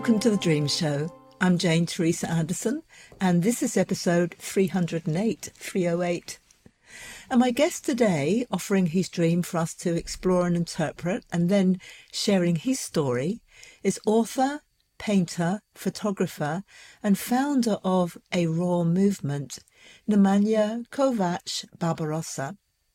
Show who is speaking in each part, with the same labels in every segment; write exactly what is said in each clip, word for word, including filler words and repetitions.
Speaker 1: Welcome to The Dream Show. I'm Jane Teresa Anderson, and this is episode three oh eight, three oh eight. And my guest today, offering his dream for us to explore and interpret, and then sharing his story, is author, painter, photographer, and founder of A Raw Movement, Nemanja Kovač Barbarossa.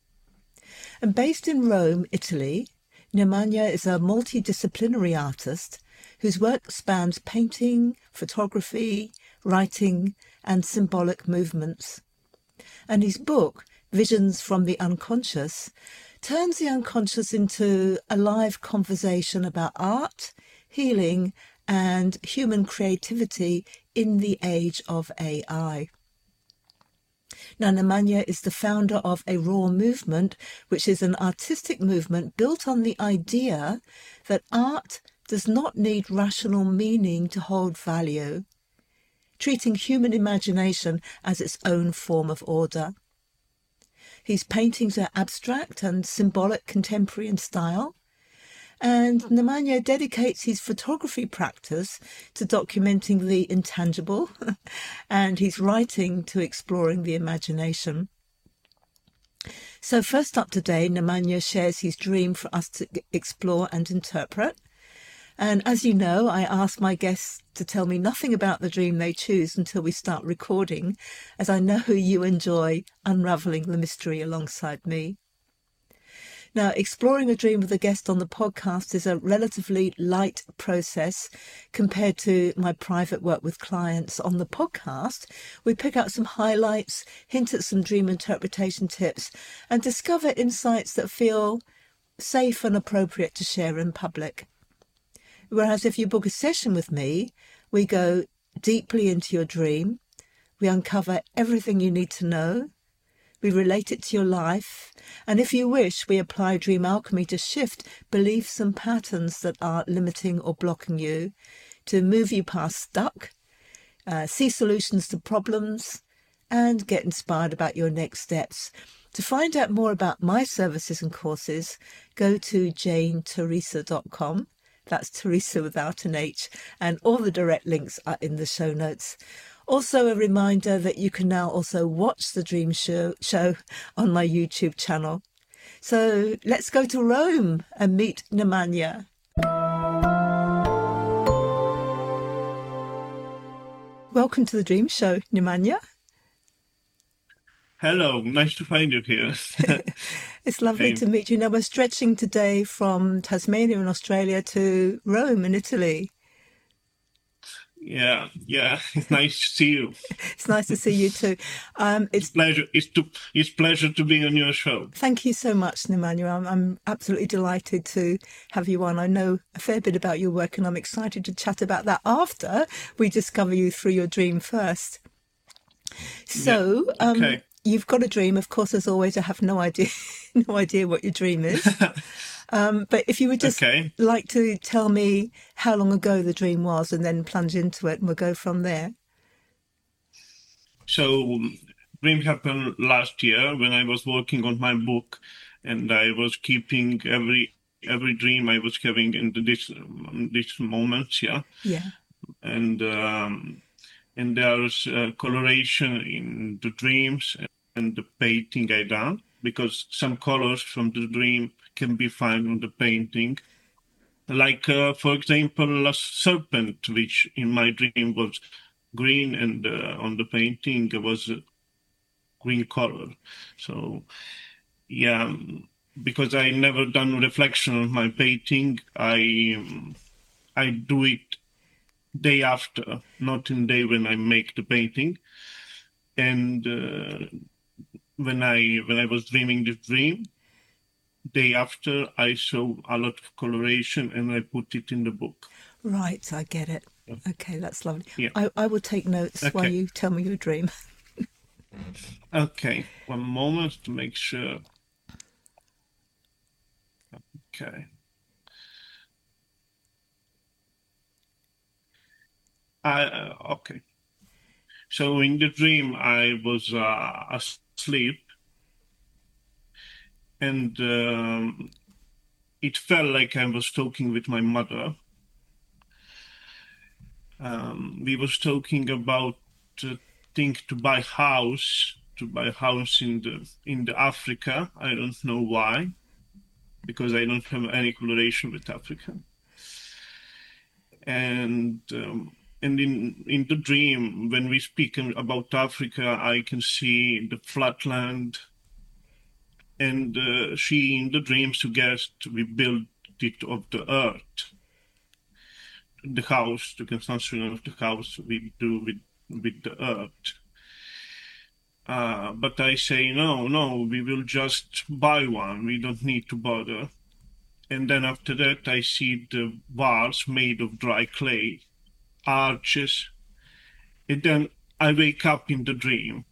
Speaker 1: And based in Rome, Italy, Nemanja is a multidisciplinary artist whose work spans painting, photography, writing, and symbolic movements. And his book, Visions from the Unconscious, turns the unconscious into a live conversation about art, healing, and human creativity in the age of A I. Now, Nemanja is the founder of A Raw Movement, which is an artistic movement built on the idea that art does not need rational meaning to hold value, treating human imagination as its own form of order. His paintings are abstract and symbolic contemporary in style, and Nemanja dedicates his photography practice to documenting the intangible and his writing to exploring the imagination. So first up today, Nemanja shares his dream for us to explore and interpret. And as you know, I ask my guests to tell me nothing about the dream they choose until we start recording, as I know you enjoy unravelling the mystery alongside me. Now, exploring a dream with a guest on the podcast is a relatively light process compared to my private work with clients. On the podcast, we pick out some highlights, hint at some dream interpretation tips, and discover insights that feel safe and appropriate to share in public. Whereas if you book a session with me, we go deeply into your dream, we uncover everything you need to know, we relate it to your life, and if you wish, we apply dream alchemy to shift beliefs and patterns that are limiting or blocking you, to move you past stuck, uh, see solutions to problems, and get inspired about your next steps. To find out more about my services and courses, go to jane teresa dot com. That's Teresa without an H, and all the direct links are in the show notes. Also a reminder that you can now also watch the Dream Show, show on my YouTube channel. So let's go to Rome and meet Nemanja. Welcome to the Dream Show, Nemanja.
Speaker 2: Hello, nice to find you here.
Speaker 1: It's lovely
Speaker 2: Hey.
Speaker 1: to meet you. Now, we're stretching today from Tasmania in Australia to Rome in Italy.
Speaker 2: Yeah, yeah, it's nice to see you.
Speaker 1: It's nice to see you too. Um,
Speaker 2: It's
Speaker 1: it's
Speaker 2: pleasure. It's to. It's pleasure to be on your show.
Speaker 1: Thank you so much, Nemanja. I'm, I'm absolutely delighted to have you on. I know a fair bit about your work, and I'm excited to chat about that after we discover you through your dream first. So,
Speaker 2: Yeah,
Speaker 1: um,
Speaker 2: okay.
Speaker 1: you've got a dream. Of course, as always, I have no idea, no idea what your dream is. Um, but if you would just
Speaker 2: Okay.
Speaker 1: like to tell me how long ago the dream was, and then plunge into it, and we'll go from there.
Speaker 2: So, um, dream happened last year when I was working on my book, and I was keeping every every dream I was having in the, this um, these moments. Yeah,
Speaker 1: Yeah.
Speaker 2: and um, and there's uh, coloration in the dreams and the painting I done, because some colors from the dream can be found on the painting. Like, uh, for example, a serpent, which in my dream was green, and uh, on the painting it was a green color. So, yeah, um, because I never done reflection on my painting, I um, I do it day after, not in day when I make the painting. And uh, when I when I was dreaming this dream, day after I saw a lot of coloration, and I put it in the book.
Speaker 1: Right, I get it. Okay, that's lovely.
Speaker 2: Yeah.
Speaker 1: I, I will take notes while
Speaker 2: Okay.
Speaker 1: you tell me your dream.
Speaker 2: Okay. One moment to make sure. Okay. I uh, okay. So in the dream, I was uh, asleep, and um, it felt like I was talking with my mother. Um, we was talking about uh, think to buy house, to buy house in the in the Africa. I don't know why, because I don't have any correlation with Africa. And um, and in in the dream, when we speak about Africa, I can see the flatland. And uh, she, in the dream, suggests we build it of the earth. The house, the construction of the house, we do with with the earth. Uh, but I say no, no, we will just buy one. We don't need to bother. And then after that, I see the walls made of dry clay, arches. And then I wake up in the dream.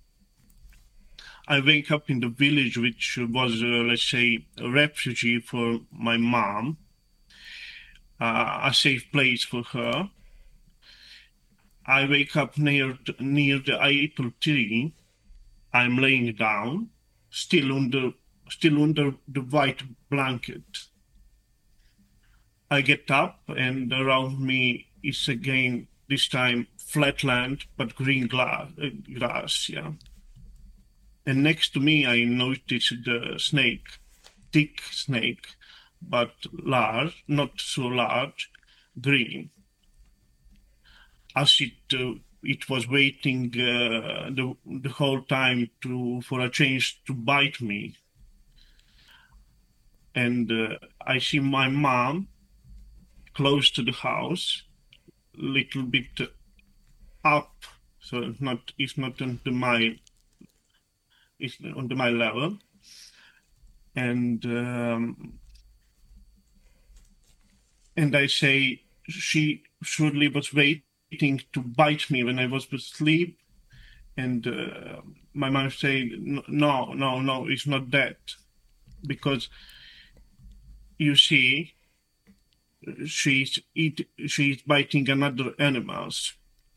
Speaker 2: I wake up in the village, which was, uh, let's say, a refugee for my mom, uh, a safe place for her. I wake up near near the apple tree. I'm laying down, still under still under the white blanket. I get up, and around me is again this time flatland but green glass, uh, grass, yeah. And next to me, I noticed the snake, thick snake, but large, not so large, green. As it uh, it was waiting uh, the the whole time to for a change to bite me. And uh, I see my mom close to the house, little bit up, so it's not it's not under my it's under my level. And um, and I say she surely was waiting to bite me when I was asleep. And uh, my mom said, no, no, no, it's not that. Because you see, she's eat, she's biting another animals.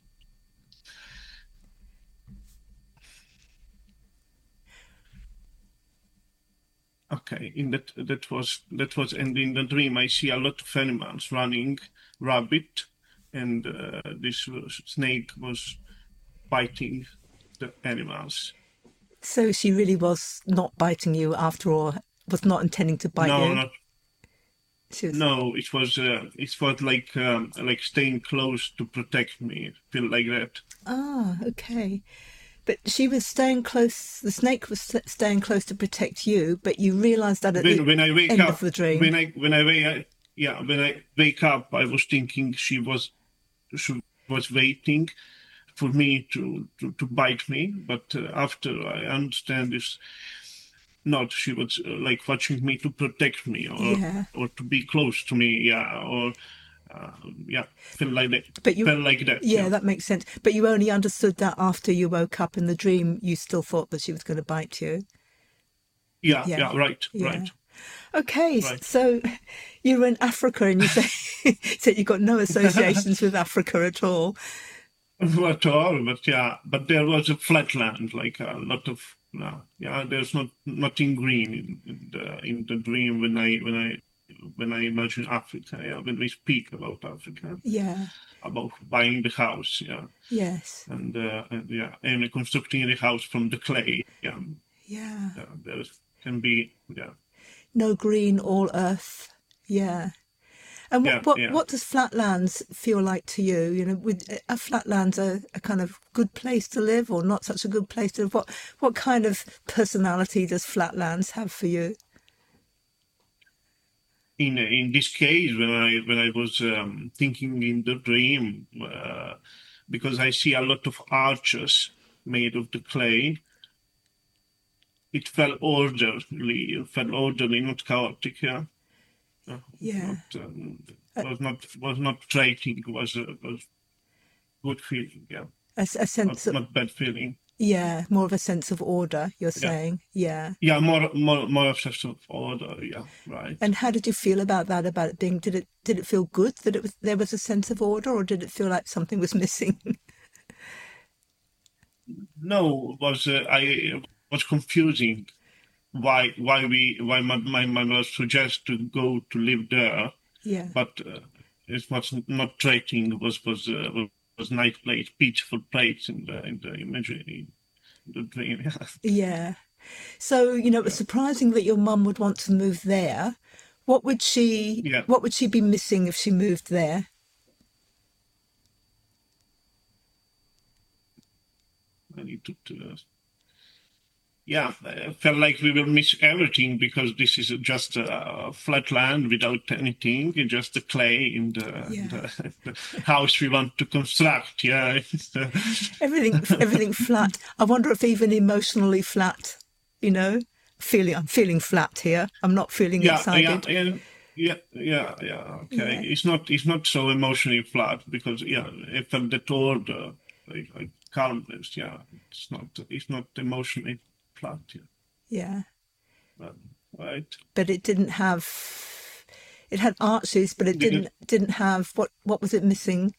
Speaker 2: Okay, in that that was that was, and in the dream I see a lot of animals running, rabbit, and uh, this was, snake was biting the animals.
Speaker 1: So she really was not biting you after all, was not intending to bite
Speaker 2: no,
Speaker 1: you?
Speaker 2: Not,
Speaker 1: she was...
Speaker 2: No, it was uh, it was like um, like staying close to protect me, feel like that.
Speaker 1: Ah, okay. But she was staying close, the snake was staying close to protect you, but you realised that at
Speaker 2: when,
Speaker 1: the
Speaker 2: when I wake
Speaker 1: end
Speaker 2: up,
Speaker 1: of the dream.
Speaker 2: When I, when I wake yeah, when I wake up, I was thinking she was, she was waiting for me to, to, to bite me. But uh, after I understand this, not, she was uh, like watching me to protect me or,
Speaker 1: yeah.
Speaker 2: or to be close to me, yeah, or Uh, yeah, feel like that.
Speaker 1: But you
Speaker 2: felt like that.
Speaker 1: Yeah,
Speaker 2: yeah,
Speaker 1: that makes sense. But you only understood that after you woke up in the dream. You still thought that she was going to bite you.
Speaker 2: Yeah, yeah, yeah right, yeah. right.
Speaker 1: Okay,
Speaker 2: right.
Speaker 1: So you were in Africa, and you say said you got no associations with Africa at all.
Speaker 2: At all, but yeah, but there was a flatland, like a lot of no, yeah. There's not nothing green in, in the in the dream when I when I. when I imagine Africa, yeah, when we speak about Africa,
Speaker 1: yeah,
Speaker 2: about buying the house, yeah,
Speaker 1: yes,
Speaker 2: and, uh, and yeah, and constructing the house from the clay, yeah,
Speaker 1: yeah,
Speaker 2: yeah there can be, yeah,
Speaker 1: no green, all earth, yeah. And what
Speaker 2: yeah,
Speaker 1: what,
Speaker 2: yeah.
Speaker 1: what does flatlands feel like to you? You know, with a flatlands a, a kind of good place to live, or not such a good place to live? What what kind of personality does flatlands have for you?
Speaker 2: In in this case, when I when I was um, thinking in the dream, uh, because I see a lot of arches made of the clay, it felt orderly. It felt orderly, not chaotic. Yeah, uh,
Speaker 1: yeah.
Speaker 2: Not, um, was not was not frightening. Was uh, was good feeling. Yeah,
Speaker 1: a, a sense
Speaker 2: not,
Speaker 1: of
Speaker 2: not bad feeling.
Speaker 1: Yeah, more of a sense of order, you're
Speaker 2: yeah.
Speaker 1: saying. Yeah.
Speaker 2: Yeah, more more more of a sense of order, yeah, right.
Speaker 1: And how did you feel about that, about it being did it did it feel good that it was there was a sense of order, or did it feel like something was missing?
Speaker 2: No, it was uh, I it was confusing why why we why my my mother suggests to go to live there.
Speaker 1: Yeah.
Speaker 2: But uh, it was not tracking. It was was uh, was night plates, beautiful plates in the in the imagery, in the dream.
Speaker 1: Yeah. So, you know, it was surprising that your mum would want to move there. What would she
Speaker 2: Yeah.
Speaker 1: what would she be missing if she moved there?
Speaker 2: I need to, to uh, yeah, I felt like we will miss everything because this is just a flat land without anything, just the clay in the,
Speaker 1: Yeah.
Speaker 2: the, the house we want to construct. Yeah,
Speaker 1: Everything everything flat. I wonder if even emotionally flat, you know? Feeling I'm feeling flat here. I'm not feeling
Speaker 2: yeah,
Speaker 1: excited.
Speaker 2: yeah, yeah. Yeah, yeah, yeah. Okay,
Speaker 1: Yeah.
Speaker 2: it's not, it's not so emotionally flat because yeah, I felt that order, like, like calmness. Yeah, it's not, it's not emotionally flat. Yeah,
Speaker 1: Yeah.
Speaker 2: but, right.
Speaker 1: But it didn't have it had arches, but it
Speaker 2: Didn't,
Speaker 1: didn't didn't have what what was it missing?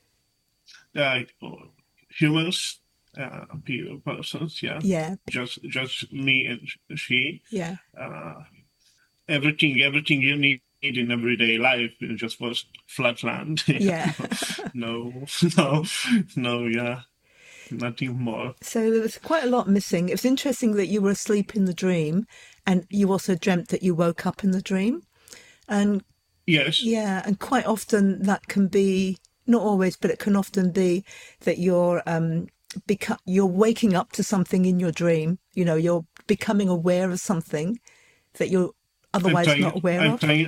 Speaker 2: uh, humans, uh, people, persons. Yeah,
Speaker 1: Yeah.
Speaker 2: just, just me and she.
Speaker 1: Yeah.
Speaker 2: Uh, everything, everything you need in everyday life it just was flat land.
Speaker 1: Yeah.
Speaker 2: no, no, no. Yeah. Nothing more.
Speaker 1: So there was quite a lot missing. It was interesting that you were asleep in the dream and you also dreamt that you woke up in the dream. And
Speaker 2: Yes.
Speaker 1: yeah, and quite often that can be, not always, but it can often be that you're um beca- you're waking up to something in your dream. You know, you're becoming aware of something that you're
Speaker 2: I'm
Speaker 1: otherwise
Speaker 2: trying,
Speaker 1: not aware
Speaker 2: I'm
Speaker 1: of.
Speaker 2: trying,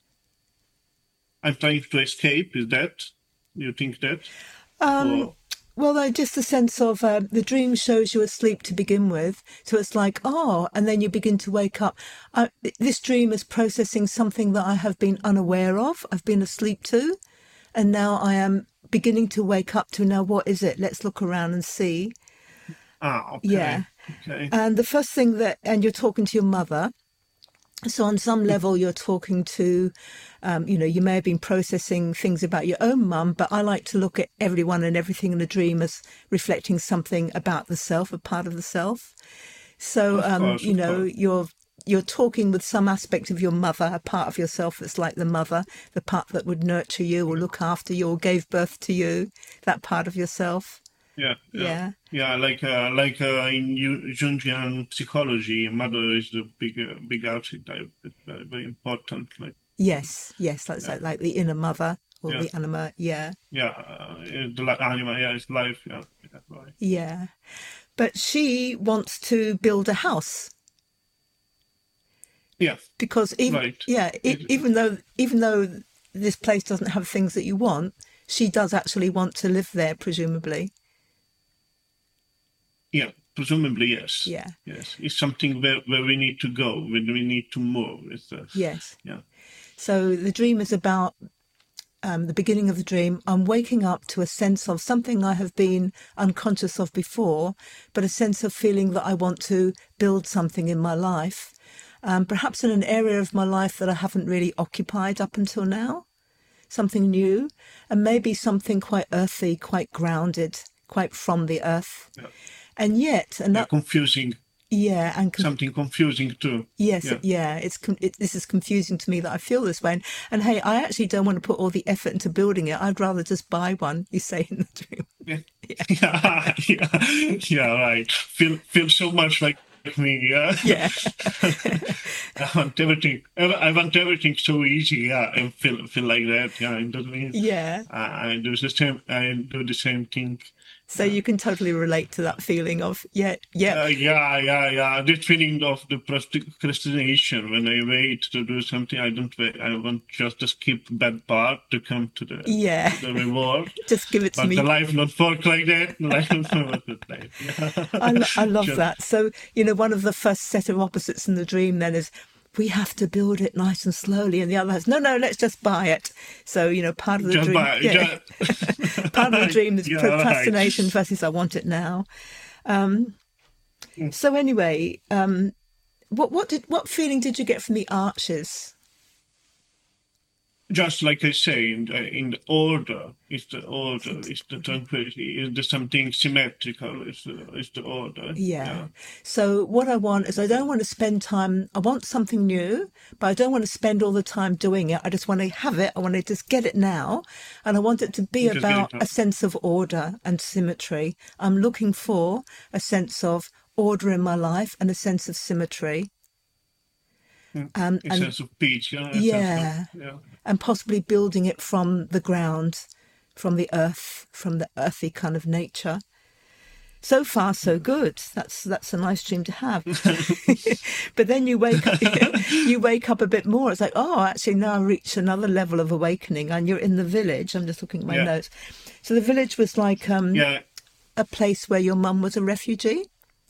Speaker 2: I'm trying to escape. Is that, you think that?
Speaker 1: Um,
Speaker 2: Or,
Speaker 1: well, no, just the sense of uh, the dream shows you asleep to begin with. So it's like, oh, and then you begin to wake up. Uh, this dream is processing something that I have been unaware of, I've been asleep to. And now I am beginning to wake up to, now what is it? Let's look around and see.
Speaker 2: ah, okay.
Speaker 1: Yeah.
Speaker 2: Okay.
Speaker 1: And the first thing that, and you're talking to your mother. So on some level, you're talking to, um, you know, you may have been processing things about your own mum, but I like to look at everyone and everything in a dream as reflecting something about the self, a part of the self. So,
Speaker 2: Of
Speaker 1: um,
Speaker 2: course,
Speaker 1: you
Speaker 2: of
Speaker 1: know,
Speaker 2: course.
Speaker 1: you're you're talking with some aspect of your mother, a part of yourself that's like the mother, the part that would nurture you or look after you or gave birth to you, that part of yourself.
Speaker 2: Yeah, yeah.
Speaker 1: Yeah.
Speaker 2: Yeah, like uh, like uh, in Ju- Jungian psychology, mother is the big uh, big archetype. It's very, very important. Like
Speaker 1: Yes. Yes. That's
Speaker 2: yeah,
Speaker 1: like, like the inner mother or
Speaker 2: yeah,
Speaker 1: the anima. Yeah.
Speaker 2: yeah. Uh, the li- animal, yeah, it's life. Yeah, yeah, right.
Speaker 1: Yeah. But she wants to build a house.
Speaker 2: Yeah,
Speaker 1: Because even
Speaker 2: right.
Speaker 1: yeah, e-
Speaker 2: It,
Speaker 1: even though even though this place doesn't have things that you want, she does actually want to live there, presumably.
Speaker 2: yeah, presumably yes.
Speaker 1: Yeah.
Speaker 2: Yes, it's something where, where we need to go, when we need to move. It's, uh,
Speaker 1: Yes.
Speaker 2: yeah,
Speaker 1: So the dream is about um, the beginning of the dream. I'm waking up to a sense of something I have been unconscious of before, but a sense of feeling that I want to build something in my life, um, perhaps in an area of my life that I haven't really occupied up until now. Something new, and maybe something quite earthy, quite grounded, quite from the earth.
Speaker 2: yeah,
Speaker 1: And yet,
Speaker 2: yeah,
Speaker 1: another,
Speaker 2: confusing,
Speaker 1: yeah, and com-
Speaker 2: something confusing too.
Speaker 1: yes,
Speaker 2: Yeah,
Speaker 1: yeah, it's com- it, this is confusing to me that I feel this way. And, and hey, I actually don't want to put all the effort into building it. I'd rather just buy one. You say in the dream.
Speaker 2: yeah, yeah, yeah, yeah, right. Feel feel so much like me. Yeah,
Speaker 1: Yeah,
Speaker 2: I want everything. I want everything so easy. Yeah, and feel feel like that. Yeah, and that means
Speaker 1: yeah.
Speaker 2: I, I do the same. I do the same thing.
Speaker 1: So you can totally relate to that feeling of yeah, yeah,
Speaker 2: Uh, yeah, yeah, yeah. This feeling of the procrastination when I wait to do something, I don't wait. I want just to skip that part to come to the
Speaker 1: yeah.
Speaker 2: to the reward.
Speaker 1: Just give it to
Speaker 2: But
Speaker 1: me.
Speaker 2: the life not work like that. The life not work like that. Yeah.
Speaker 1: I, lo- I love
Speaker 2: Just-
Speaker 1: that. So, you know, one of the first set of opposites in the dream then is we have to build it nice and slowly. And the other has, no, no, let's just buy it. So, you know, part of the
Speaker 2: Just
Speaker 1: dream,
Speaker 2: buy-
Speaker 1: yeah.
Speaker 2: just-
Speaker 1: part of the dream is
Speaker 2: Yeah,
Speaker 1: procrastination
Speaker 2: right.
Speaker 1: versus I want it now. Um,
Speaker 2: Mm.
Speaker 1: so anyway, um, what, what did, what feeling did you get from the arches?
Speaker 2: just like I say, in the, in the order, it's the order,
Speaker 1: It's-
Speaker 2: it's the tranquility, is the something symmetrical, is the, is the order.
Speaker 1: Yeah.
Speaker 2: Yeah,
Speaker 1: So what I want is I don't want to spend time, I want something new, but I don't want to spend all the time doing it. I just want to have it. I want to just get it now. And I want it to be
Speaker 2: you just get
Speaker 1: about
Speaker 2: it
Speaker 1: a
Speaker 2: out.
Speaker 1: sense of order and symmetry. I'm looking for a sense of order in my life and a sense of symmetry.
Speaker 2: Mm.
Speaker 1: Um,
Speaker 2: A
Speaker 1: and
Speaker 2: sense of peace, yeah, a sense of,
Speaker 1: yeah,
Speaker 2: yeah.
Speaker 1: and possibly building it from the ground, from the earth, from the earthy kind of nature. So far, so good. That's that's a nice dream to have. But then you wake up, you wake up a bit more. It's like, oh, actually, now I reached another level of awakening, and you're in the village. I'm just looking at my
Speaker 2: Yeah,
Speaker 1: notes. So the village was like um,
Speaker 2: yeah.
Speaker 1: a place where your mum was a refugee.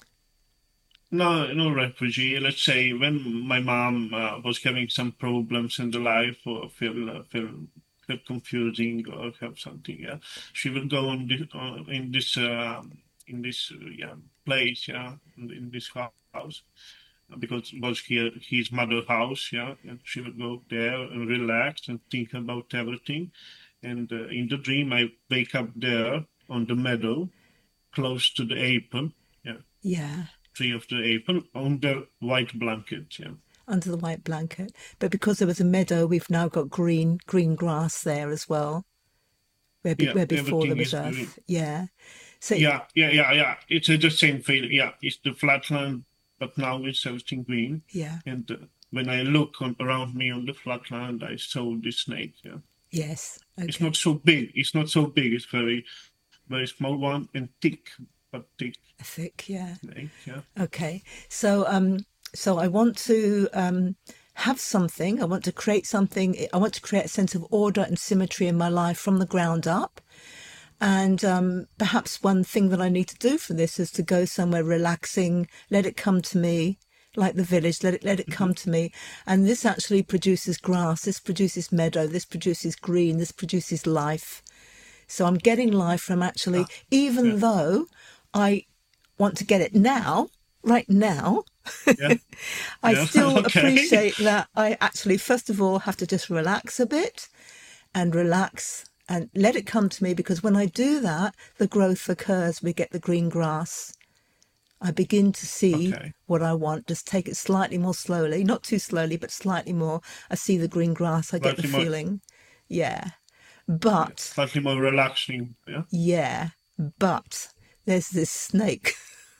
Speaker 2: No, no refugee. Let's say when my mom uh, was having some problems in the life or feel uh, feel feel confusing or have something, yeah, she will go on this uh, in this uh, in this uh, yeah place, yeah, in, in this house because it was here his mother house, yeah, and she will go there and relax and think about everything. And uh, in the dream, I wake up there on the meadow, close to the apple. Yeah,
Speaker 1: Yeah,
Speaker 2: tree of the apple on the white blanket. Yeah,
Speaker 1: under the white blanket. But because there was a meadow, we've now got green green grass there as well, where be,
Speaker 2: yeah,
Speaker 1: where before there
Speaker 2: everything
Speaker 1: was
Speaker 2: is green.
Speaker 1: earth. Yeah. So
Speaker 2: Yeah, yeah, yeah, yeah. It's uh, the same feeling. Yeah, it's the flatland, but now it's everything green.
Speaker 1: yeah,
Speaker 2: And uh, when I look on, around me on the flatland, I saw the snake. Yeah,
Speaker 1: yes,
Speaker 2: it's
Speaker 1: okay,
Speaker 2: not so big. It's not so big. It's very, very small one and thick, but thick
Speaker 1: thick. Yeah.
Speaker 2: snake. Yeah,
Speaker 1: Okay. So um so I want to um have something. I want to create something. I want to create a sense of order and symmetry in my life from the ground up. And um, perhaps one thing that I need to do for this is to go somewhere relaxing, let it come to me, like the village, let it let it come to me. And this actually produces grass, this produces meadow, this produces green, this produces life. So I'm getting life from actually,
Speaker 2: ah, yeah,
Speaker 1: even though I want to get it now, right now,
Speaker 2: yeah,
Speaker 1: I
Speaker 2: yeah.
Speaker 1: still
Speaker 2: Okay.
Speaker 1: appreciate that I actually, first of all, have to just relax a bit and relax and let it come to me, because when I do that, the growth occurs. We get the green grass. I begin to see
Speaker 2: Okay.
Speaker 1: what I want. Just take it slightly more slowly, not too slowly, but slightly more. I see the green grass. I get the
Speaker 2: Slightly more,
Speaker 1: feeling. Yeah.
Speaker 2: yeah,
Speaker 1: But,
Speaker 2: slightly more relaxing. Yeah.
Speaker 1: yeah, but there's this snake.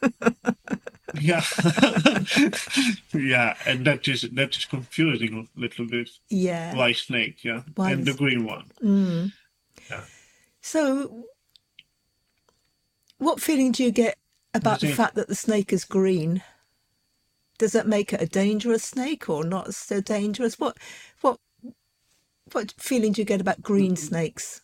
Speaker 2: Yeah, yeah, and that is that is confusing a little bit.
Speaker 1: Yeah.
Speaker 2: White snake, yeah,
Speaker 1: Why
Speaker 2: and the
Speaker 1: this?
Speaker 2: green one.
Speaker 1: Mm.
Speaker 2: Yeah,
Speaker 1: So, what feeling do you get
Speaker 2: the
Speaker 1: about the
Speaker 2: same.
Speaker 1: fact that the snake is green? Does that make it a dangerous snake or not so dangerous? What, what, what feeling do you get about green snakes?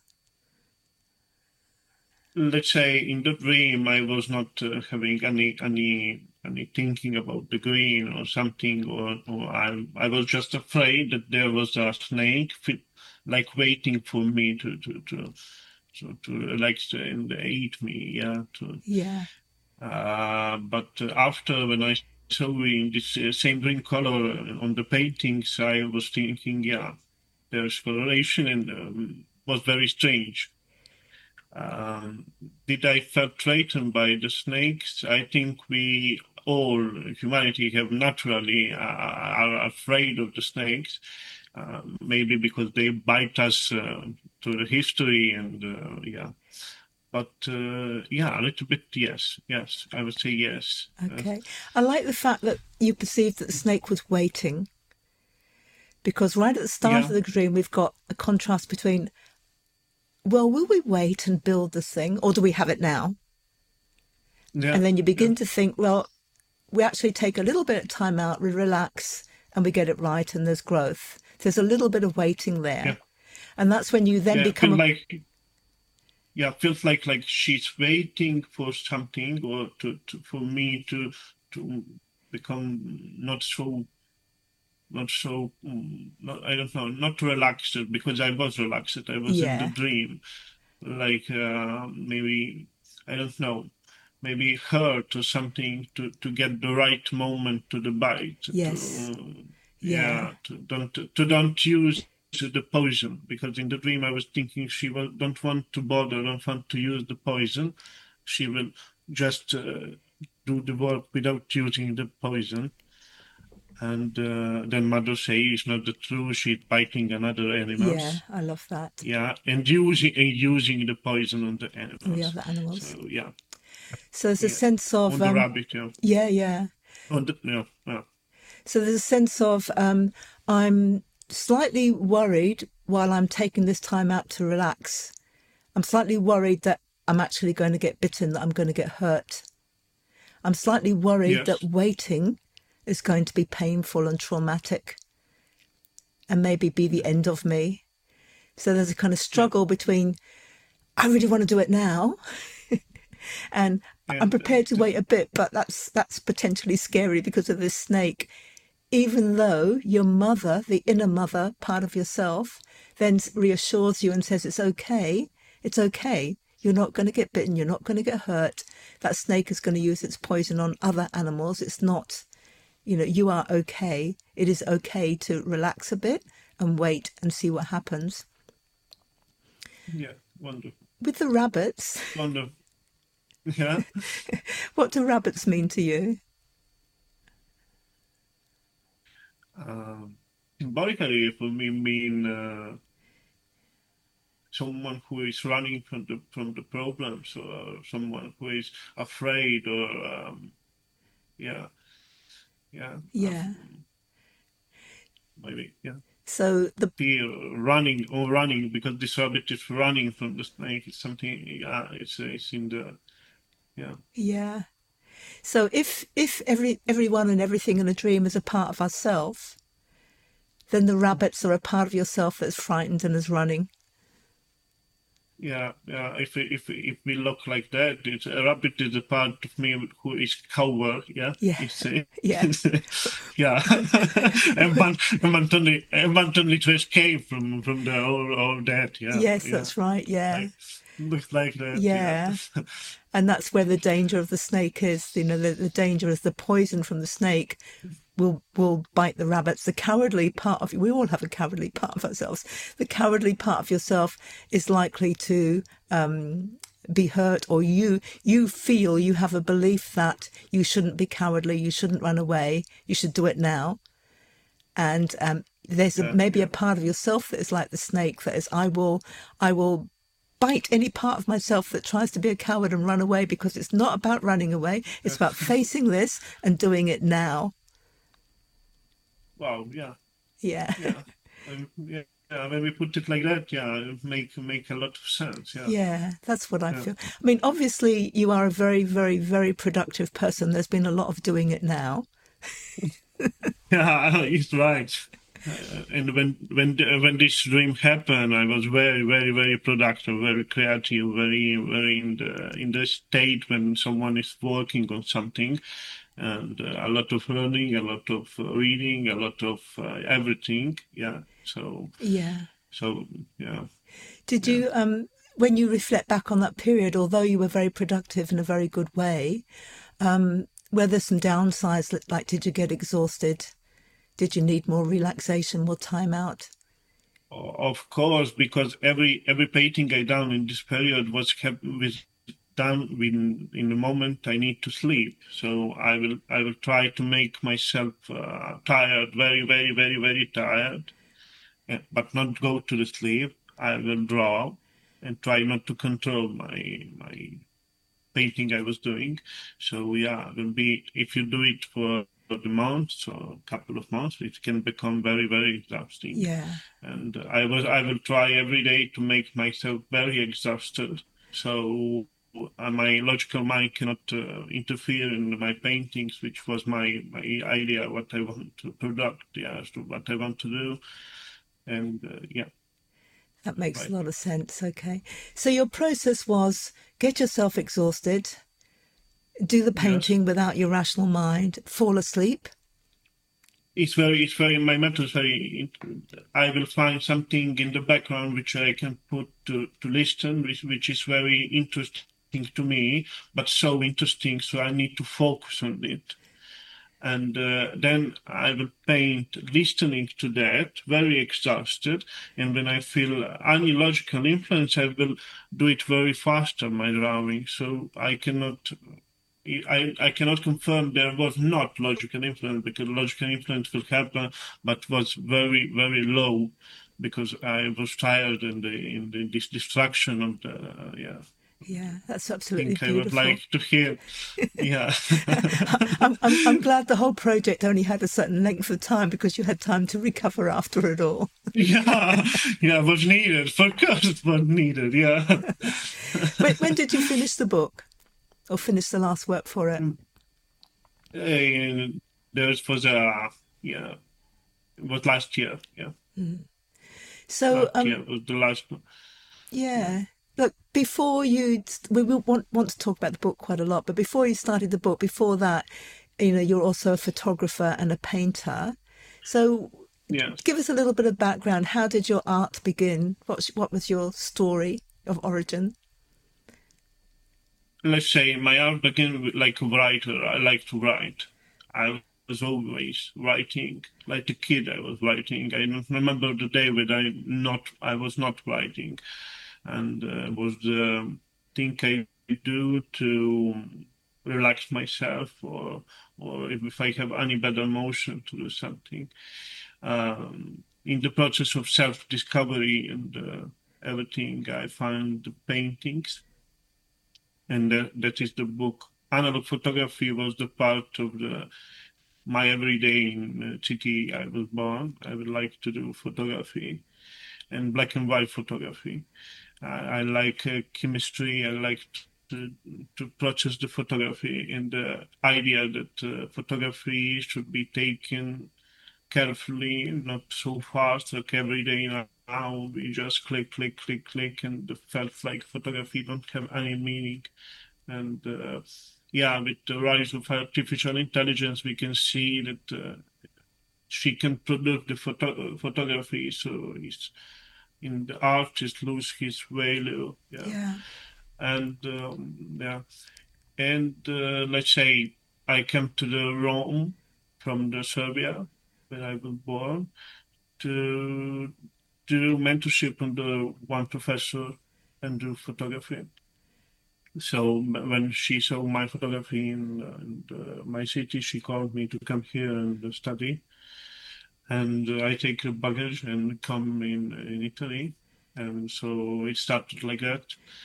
Speaker 2: Let's say in the dream, I was not uh, having any any any thinking about the green or something, or or I I was just afraid that there was a snake, fit, like waiting for me to to to to, to like and eat me. Yeah, to
Speaker 1: Yeah.
Speaker 2: Uh, but uh, after when I saw in this uh, same green color on the paintings, I was thinking, yeah, there's coloration and um, was very strange. Um, did I felt threatened by the snakes? I think we all, humanity, have naturally uh, are afraid of the snakes. Uh, maybe because they bite us uh, to the history and uh, yeah. But uh, yeah, a little bit, yes, yes, I would say yes. Uh,
Speaker 1: Okay. I like the fact that you perceived that the snake was waiting, because right at the start
Speaker 2: yeah,
Speaker 1: of the dream, we've got a contrast between, well, will we wait and build this thing, or do we have it now?
Speaker 2: yeah,
Speaker 1: And then you
Speaker 2: yeah,
Speaker 1: begin to think, well, we actually take a little bit of time out, we relax, and we get it right, and there's growth. There's a little bit of waiting
Speaker 2: yeah,
Speaker 1: there. And that's when you then
Speaker 2: yeah.
Speaker 1: become
Speaker 2: Feel
Speaker 1: a,
Speaker 2: like yeah, feels like like she's waiting for something or to, to for me to to become not so not so mm, not, I don't know, not relaxed because I was relaxed. I was in the
Speaker 1: yeah,
Speaker 2: dream, like uh, maybe I don't know, maybe hurt or something to to get the right moment to the bite
Speaker 1: yes,
Speaker 2: to
Speaker 1: yeah,
Speaker 2: yeah to don't to don't use the poison, because in the dream I was thinking she will, don't want to bother, don't want to use the poison. She will just uh, do the work without using the poison. And uh, then mother say it's not the truth, she's biting another animals.
Speaker 1: Yeah, I love that.
Speaker 2: Yeah, and using and using the poison on the animals.
Speaker 1: On the other animals.
Speaker 2: So yeah.
Speaker 1: So there's a
Speaker 2: Yeah.
Speaker 1: sense of
Speaker 2: On the
Speaker 1: um,
Speaker 2: rabbit, yeah.
Speaker 1: Yeah, yeah.
Speaker 2: On the, yeah, yeah.
Speaker 1: So there's a sense of um, I'm slightly worried while I'm taking this time out to relax. I'm slightly worried that I'm actually going to get bitten, that I'm going to get hurt. I'm slightly worried
Speaker 2: Yes.
Speaker 1: that waiting is going to be painful and traumatic and maybe be the end of me. So there's a kind of struggle between, I really want to do it now, and
Speaker 2: Yeah.
Speaker 1: I'm prepared to wait a bit, but that's that's potentially scary because of this snake. Even though your mother, the inner mother part of yourself, then reassures you and says it's okay, it's okay. You're not going to get bitten, you're not going to get hurt. That snake is going to use its poison on other animals. It's not, you know, you are okay. It is okay to relax a bit and wait and see what happens.
Speaker 2: Yeah, wonderful.
Speaker 1: With the rabbits,
Speaker 2: Wonderful. Yeah.
Speaker 1: what do rabbits mean to you?
Speaker 2: Um, symbolically, for me, mean uh, someone who is running from the from the problems, or someone who is afraid, or um, yeah, yeah,
Speaker 1: Yeah.
Speaker 2: um, maybe yeah.
Speaker 1: So the
Speaker 2: Fear, running or running, because this rabbit is running from the snake. It's something. Yeah, it's it's in the yeah.
Speaker 1: yeah. So if if every everyone and everything in a dream is a part of ourself, then the rabbits are a part of yourself that's frightened and is running.
Speaker 2: Yeah, yeah. If we- if we- if we look like that, it's, a rabbit is a part of me who is coward. Yeah,
Speaker 1: Yeah.
Speaker 2: It's, uh,
Speaker 1: Yeah.
Speaker 2: yeah. and want, and want only, and want only to escape from from the all, all that. Yeah.
Speaker 1: Yes,
Speaker 2: yeah.
Speaker 1: that's right. Yeah.
Speaker 2: Like, looks like that.
Speaker 1: Yeah. And that's where the danger of the snake is. You know, the, the danger is the poison from the snake will will bite the rabbits. The cowardly part of you, we all have a cowardly part of ourselves. The cowardly part of yourself is likely to um, be hurt, or you you feel, you have a belief that you shouldn't be cowardly, you shouldn't run away, you should do it now. And um, there's a,
Speaker 2: Yeah,
Speaker 1: maybe
Speaker 2: yeah.
Speaker 1: a part of yourself that is like the snake, that is, I will, I will bite any part of myself that tries to be a coward and run away, because it's not about running away. It's about facing this and doing it now.
Speaker 2: Wow. Yeah.
Speaker 1: Yeah.
Speaker 2: Yeah. Um, yeah. Yeah, when we put it like that, yeah, it make make a lot of sense. Yeah.
Speaker 1: Yeah, that's what I
Speaker 2: Yeah.
Speaker 1: feel. I mean, obviously, you are a very, very, very productive person. There's been a lot of doing it now.
Speaker 2: Yeah, he's right. Uh, and when when the, when this dream happened, I was very, very, very productive, very creative, very, very in the in the state when someone is working on something, and uh, a lot of learning, a lot of uh, reading, a lot of uh, everything. Yeah. So
Speaker 1: Yeah.
Speaker 2: so yeah.
Speaker 1: Did you, um, when you reflect back on that period, although you were very productive in a very good way, um, were there some downsides? Like, like, did you get exhausted? Did you need more relaxation, more time out?
Speaker 2: Of course, because every every painting I done in this period was kept with done when in the moment I need to sleep. So I will I will try to make myself uh, tired, very very very very tired, uh, but not go to the sleep. I will draw and try not to control my my painting I was doing. So yeah, it will be, if you do it for the months or a couple of months, it can become very very exhausting.
Speaker 1: Yeah.
Speaker 2: And I was I will try every day to make myself very exhausted, so uh, my logical mind cannot uh, interfere in my paintings, which was my my idea, what I want to product, yeah, so what I want to do, and uh, yeah.
Speaker 1: That makes
Speaker 2: Right.
Speaker 1: a lot of sense. Okay. So your process was get yourself exhausted, do the painting without your rational mind, fall asleep.
Speaker 2: It's very, it's very, my method is very, I will find something in the background which I can put to, to listen, which, which is very interesting to me, but so interesting, so I need to focus on it. And uh, then I will paint listening to that, very exhausted. And when I feel any logical influence, I will do it very fast on my drawing. So I cannot, I, I cannot confirm there was not logical influence, because logical influence will happen, but was very, very low, because I was tired in the in the this distraction of the uh, yeah.
Speaker 1: Yeah, that's
Speaker 2: I
Speaker 1: absolutely
Speaker 2: think I would
Speaker 1: beautiful.
Speaker 2: like to hear. Yeah.
Speaker 1: I'm, I'm, I'm glad the whole project only had a certain length of time, because you had time to recover after it all.
Speaker 2: Yeah, yeah, was needed. For course, it was needed. Yeah.
Speaker 1: when, when did you finish the book, or finish the last work for it?
Speaker 2: And there was a yeah, it was last year. Yeah.
Speaker 1: Mm. So
Speaker 2: last
Speaker 1: um,
Speaker 2: year was the last one.
Speaker 1: Yeah.
Speaker 2: Yeah.
Speaker 1: Look, before you, we will want, want to talk about the book quite a lot, but before you started the book, before that, you know, you're also a photographer and a painter. So
Speaker 2: Yes.
Speaker 1: give us a little bit of background. How did your art begin? What, what was your story of origin?
Speaker 2: Let's say my art began with, like a writer. I like to write. I was always writing. Like a kid, I was writing. I don't remember the day when I not I was not writing, and uh, was the thing I do to relax myself, or or if I have any bad emotion, to do something. Um, in the process of self-discovery and uh, everything, I found the paintings, and that, that is the book. Analog photography was the part of the my everyday in the city I was born. I would like to do photography and black and white photography. I, I like uh, chemistry. I like to, to process the photography, and the idea that uh, photography should be taken carefully, not so fast, like every day now we just click, click, click, click, and it felt like photography don't have any meaning. And uh, yeah, with the rise of artificial intelligence, we can see that uh, she can produce the photo- photography, so it's in the artist lose his value. Yeah,
Speaker 1: Yeah.
Speaker 2: and um, yeah, and uh, let's say I came to the Rome from the Serbia, where I was born, to do mentorship under one professor and do photography. So when she saw my photography in, in uh, my city, she called me to come here and study. And uh, I take a baggage and come in in Italy, and so it started like that.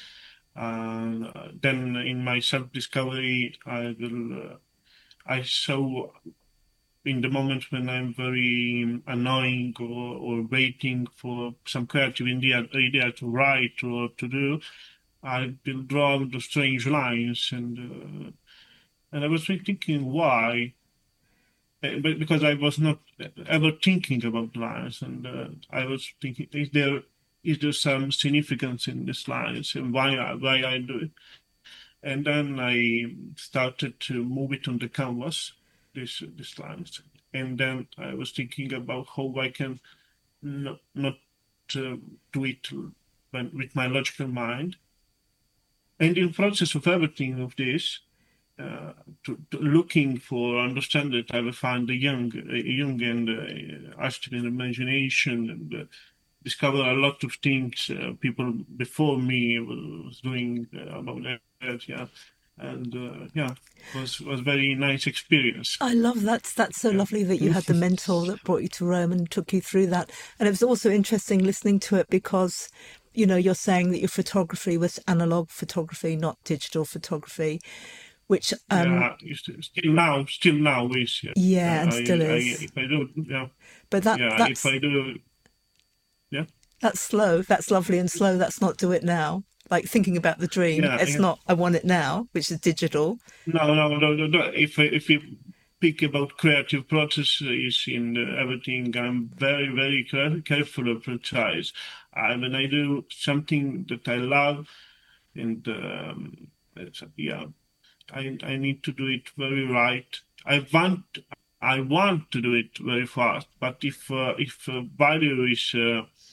Speaker 2: And uh, then in my self-discovery, I will. Uh, I saw in the moment when I'm very annoying, or, or waiting for some creative idea, idea to write or to do, I will draw the strange lines, and uh, and I was thinking why, Uh, but because I was not ever thinking about lines, and uh, I was thinking, is there is there some significance in these lines, and why I, why I do it? And then I started to move it on the canvas, this these lines, and then I was thinking about how I can not not uh, do it when, with my logical mind. And in process of everything of this, uh, to, to looking for understand it, I will find the young, uh, young and uh, Austrian imagination, and uh, discover a lot of things uh, people before me was doing uh, about that. Yeah, and uh, yeah, was was very nice experience.
Speaker 1: I love that. That's so
Speaker 2: Yeah.
Speaker 1: lovely that you had the mentor that brought you to Rome and took you through that. And it was also interesting listening to it, because, you know, you're saying that your photography was analog photography, not digital photography, which um,
Speaker 2: yeah, still now, still now is yeah.
Speaker 1: yeah, and
Speaker 2: I,
Speaker 1: still
Speaker 2: I,
Speaker 1: is.
Speaker 2: if I do, yeah,
Speaker 1: But that
Speaker 2: yeah, if
Speaker 1: that's
Speaker 2: I do, yeah,
Speaker 1: that's slow. That's lovely and slow. That's not do it now. Like thinking about the dream,
Speaker 2: yeah,
Speaker 1: it's
Speaker 2: yeah.
Speaker 1: not I want it now, which is digital.
Speaker 2: No, no, no, no, no. If if you speak about creative processes in uh, everything, I'm very, very care- careful and precise. I, when I do something that I love, and um, it's, yeah, I I need to do it very right. I want I want to do it very fast, but if uh, if uh, value is uh,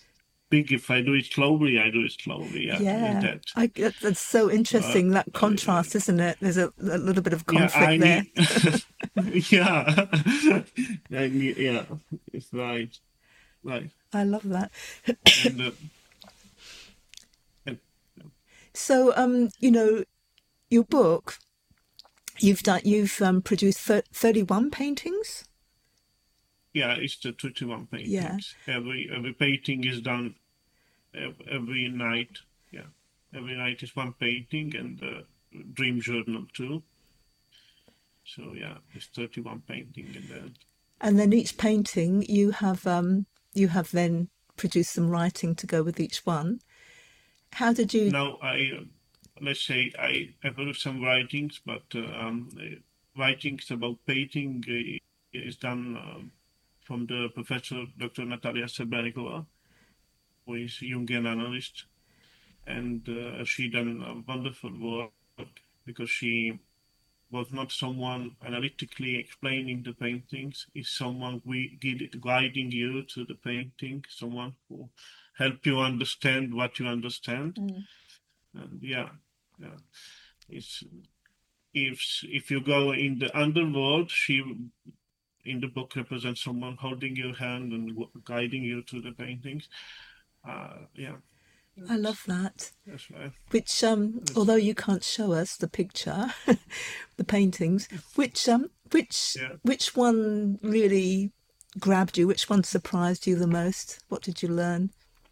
Speaker 2: big. If I do it slowly, I do it slowly. Yeah, like
Speaker 1: Yeah,
Speaker 2: that.
Speaker 1: I, that- that's so
Speaker 2: Uh,
Speaker 1: interesting, that
Speaker 2: uh,
Speaker 1: contrast, isn't it? There's a, a little bit of
Speaker 2: yeah,
Speaker 1: conflict
Speaker 2: I
Speaker 1: there.
Speaker 2: need. Yeah, I need. Yeah, it's right, right,
Speaker 1: I love that.
Speaker 2: and, uh, and
Speaker 1: So, um, you know, your book, you've done, you've um, produced thir- thirty-one paintings.
Speaker 2: yeah, it's the twenty-one
Speaker 1: Yeah,
Speaker 2: paintings. Every every painting is done ev- every night. Yeah, every night is one painting and uh, dream journal too. So yeah, it's thirty-one painting and then
Speaker 1: and then each painting you have, um, you have then produced some writing to go with each one. How did you?
Speaker 2: now I uh, let's say I I wrote some writings, but uh, um, uh, writings about painting uh, is done um, from the professor Doctor Natalia Sebernikova, who is Jungian analyst, and uh, she done a wonderful work because she was not someone analytically explaining the paintings, is someone we guide, guiding you to the painting, someone who help you understand what you understand.
Speaker 1: Mm.
Speaker 2: And yeah, yeah, it's if if you go in the underworld, she in the book represents someone holding your hand and guiding you to the paintings. Uh, yeah,
Speaker 1: I love that.
Speaker 2: that's right.
Speaker 1: Which, um,
Speaker 2: That's
Speaker 1: although you can't show us the picture, the paintings, which, um, which,
Speaker 2: yeah.
Speaker 1: which one really grabbed you? Which one surprised you the most? What did you learn?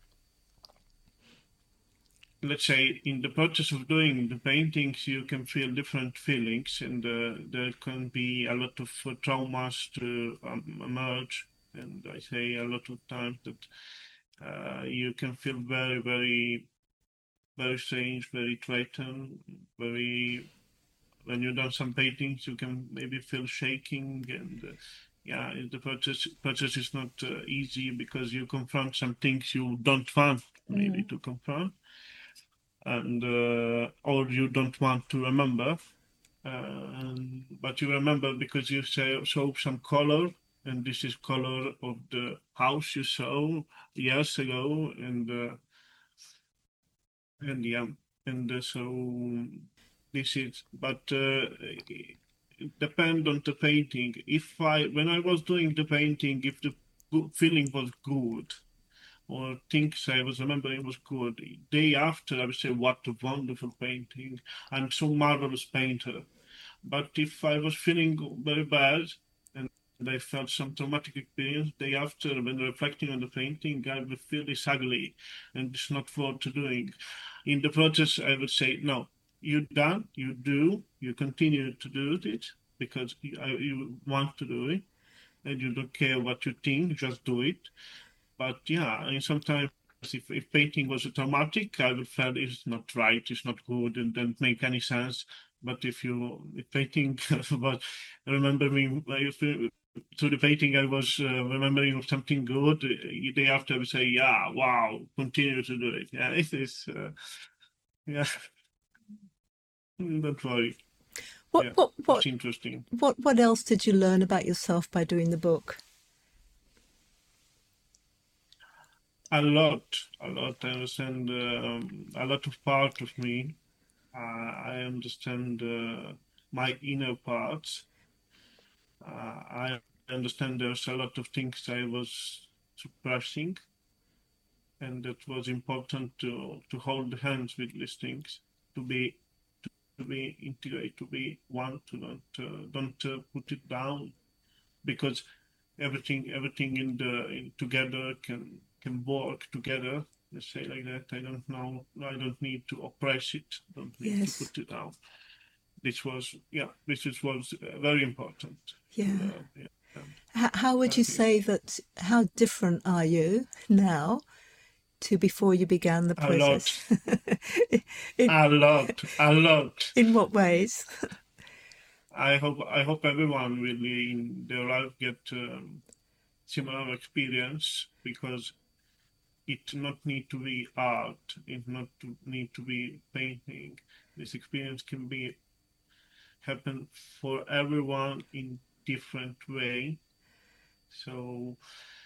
Speaker 2: Let's say in the process of doing the paintings, you can feel different feelings, and uh, there can be a lot of uh, traumas to um, emerge. And I say a lot of times that uh, you can feel very, very, very strange, very threatened, very. When you've done some paintings, you can maybe feel shaking, and uh, yeah, the process process is not uh, easy because you confront some things you don't want maybe
Speaker 1: Mm.
Speaker 2: to confront and uh, or you don't want to remember, uh, but you remember because you say, saw some color, and this is color of the house you saw years ago, and uh, and yeah, and uh, so this is, but uh, it depend on the painting. If I when I was doing the painting, if the feeling was good or things I was remembering was good. Day after, I would say, what a wonderful painting. I'm so marvelous painter. But if I was feeling very bad and I felt some traumatic experience, day after, when reflecting on the painting, I would feel it's ugly and it's not worth doing. In the process, I would say, no, you done, you do, you continue to do it because you, you want to do it and you don't care what you think, just do it. But yeah, and sometimes if, if painting was traumatic, I would feel it's not right, it's not good, and doesn't make any sense. But if you if painting was remembering through the painting, I was uh, remembering of something good. The day after, I would say, "Yeah, wow, continue to do it." Yeah, it is. Uh, yeah, don't worry.
Speaker 1: What,
Speaker 2: Yeah,
Speaker 1: what, what,
Speaker 2: it's interesting.
Speaker 1: what, what else did you learn about yourself by doing the book?
Speaker 2: A lot, a lot. I understand um, a lot of part of me. Uh, I understand uh, my inner parts. Uh, I understand there's a lot of things I was suppressing, and it was important to to hold hands with these things, to be to be integrate, to be one, to don't uh, don't uh, put it down, because everything everything in the in, together can can work together. Let's say like that. I don't know. I don't need to oppress it. Don't need to
Speaker 1: Yes.
Speaker 2: put it down. This was yeah this is, was uh, very important to
Speaker 1: Yeah.
Speaker 2: learn. Yeah.
Speaker 1: H- how would
Speaker 2: I
Speaker 1: you
Speaker 2: think
Speaker 1: say that? How different are you now to before you began the
Speaker 2: a lot,
Speaker 1: process? in,
Speaker 2: a lot, a lot.
Speaker 1: in what ways?
Speaker 2: I hope I hope everyone will in their life get um, similar experience, because it not need to be art, it not to need to be painting. This experience can be happen for everyone in different way. So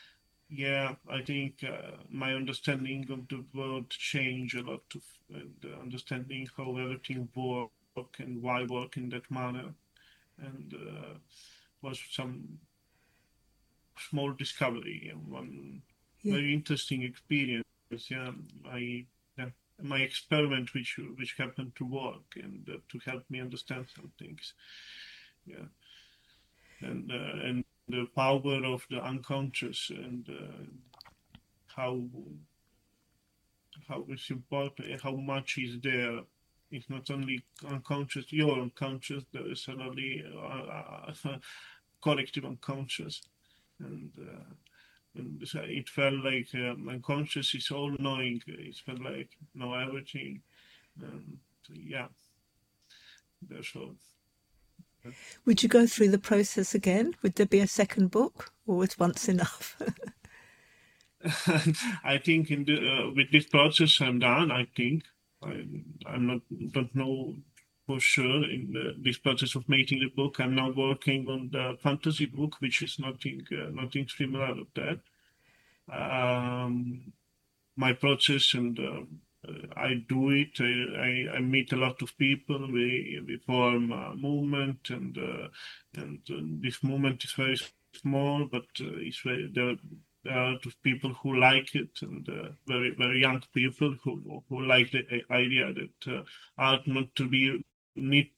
Speaker 2: Yeah, I think uh, my understanding of the world changed a lot, of, and uh, understanding how everything work and why work in that manner, and uh, was some small discovery and one
Speaker 1: Yeah.
Speaker 2: very interesting experience. Yeah, I yeah, my experiment which which happened to work and uh, to help me understand some things. Yeah, and uh, and the power of the unconscious and uh, how how it's important, how much is there. It's not only unconscious, your unconscious, there is suddenly uh, uh, collective unconscious. And, uh, and so it felt like uh, my conscious is all knowing. It felt like know everything. And yeah, that's all.
Speaker 1: Would you go through the process again? Would there be a second book, or was once enough?
Speaker 2: I think in the, uh, with this process I'm done. I think I, I'm not don't know for sure in the, this process of making the book. I'm now working on the fantasy book, which is nothing uh, nothing similar to that. Um, my process and uh, uh, I do it. I, I, I meet a lot of people. We we form a movement, and uh, and uh, this movement is very small, but uh, it's very there. There are a lot of people who like it, and uh, very very young people who who like the idea that uh, art not to be need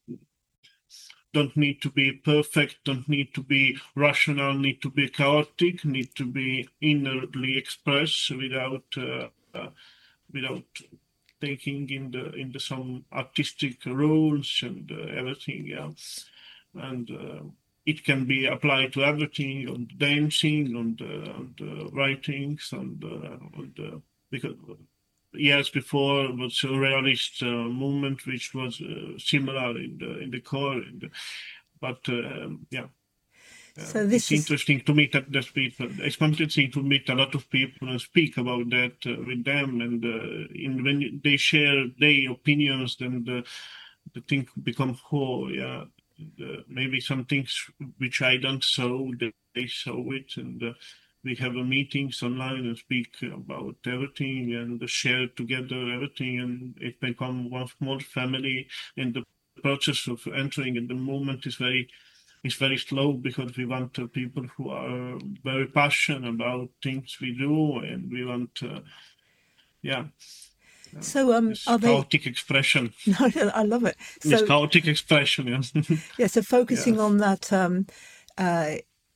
Speaker 2: don't need to be perfect, don't need to be rational, need to be chaotic, need to be inwardly expressed without uh, uh, without taking in the in the some artistic rules and uh, everything else. And uh, it can be applied to everything, on dancing, on the, on the writings, on the, on the because years before was a realist uh, movement which was uh, similar in the in the core, in the, but uh, yeah. Uh,
Speaker 1: So
Speaker 2: it's
Speaker 1: this is
Speaker 2: interesting to meet that those people. It's interesting to meet a lot of people and speak about that uh, with them. And uh, in, when they share their opinions, then the, the thing become whole. Yeah, and, uh, maybe some things which I don't saw, they, they saw it, and uh, we have a meetings online and speak about everything and share together everything, and it become one small family. And the process of entering in the movement is very it's very slow because we want uh, people who are very passionate about things we do, and we want, uh, yeah, uh,
Speaker 1: so um
Speaker 2: this
Speaker 1: are they
Speaker 2: chaotic expression,
Speaker 1: no, no, I love it.
Speaker 2: this
Speaker 1: So
Speaker 2: chaotic expression, yes,
Speaker 1: yeah, so
Speaker 2: yeah,
Speaker 1: focusing on that um uh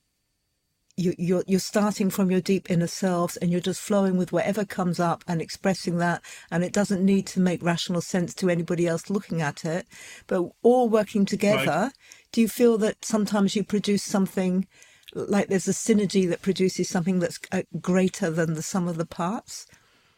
Speaker 1: you, you're you're starting from your deep inner selves, and you're just flowing with whatever comes up and expressing that, and it doesn't need to make rational sense to anybody else looking at it, but all working
Speaker 2: right.
Speaker 1: together. Do you feel that sometimes you produce something like there's a synergy that produces something that's uh, greater than the sum of the parts?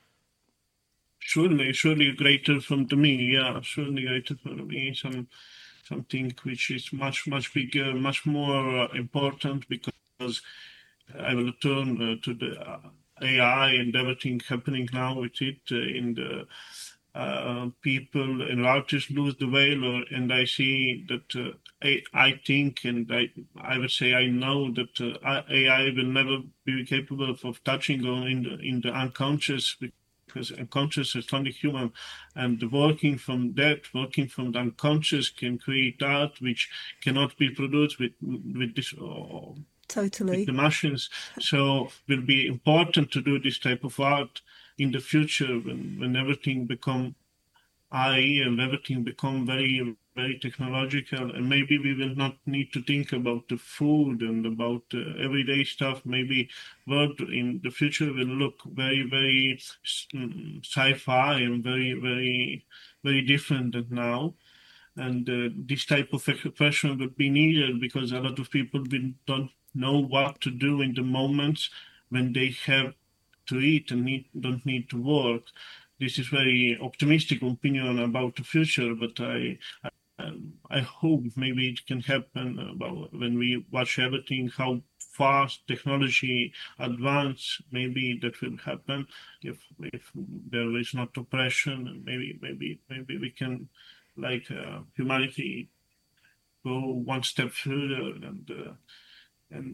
Speaker 2: Surely, surely greater from to me, yeah, surely greater from me. Some something which is much, much bigger, much more uh, important because I will turn uh, to the uh, A I and everything happening now with it uh, in the uh, people and artists lose the value, and I see that uh, I, I think and I I would say I know that uh, A I will never be capable of, of touching on in the in the unconscious, because unconscious is only human, and working from that, working from the unconscious can create art which cannot be produced with with this. Uh, with
Speaker 1: Totally.
Speaker 2: the machines. So will be important to do this type of art in the future when, when everything become A I and everything become very, very technological, and maybe we will not need to think about the food and about uh, everyday stuff. Maybe world in the future will look very, very mm, sci-fi and very, very, very different than now. And uh, this type of expression would be needed because a lot of people will, don't know what to do in the moments when they have to eat and need, don't need to work. This is very optimistic opinion about the future, but I, I, I hope maybe it can happen about when we watch everything, how fast technology advance. Maybe that will happen if if there is not oppression. Maybe maybe maybe we can, like uh, humanity, go one step further and uh, and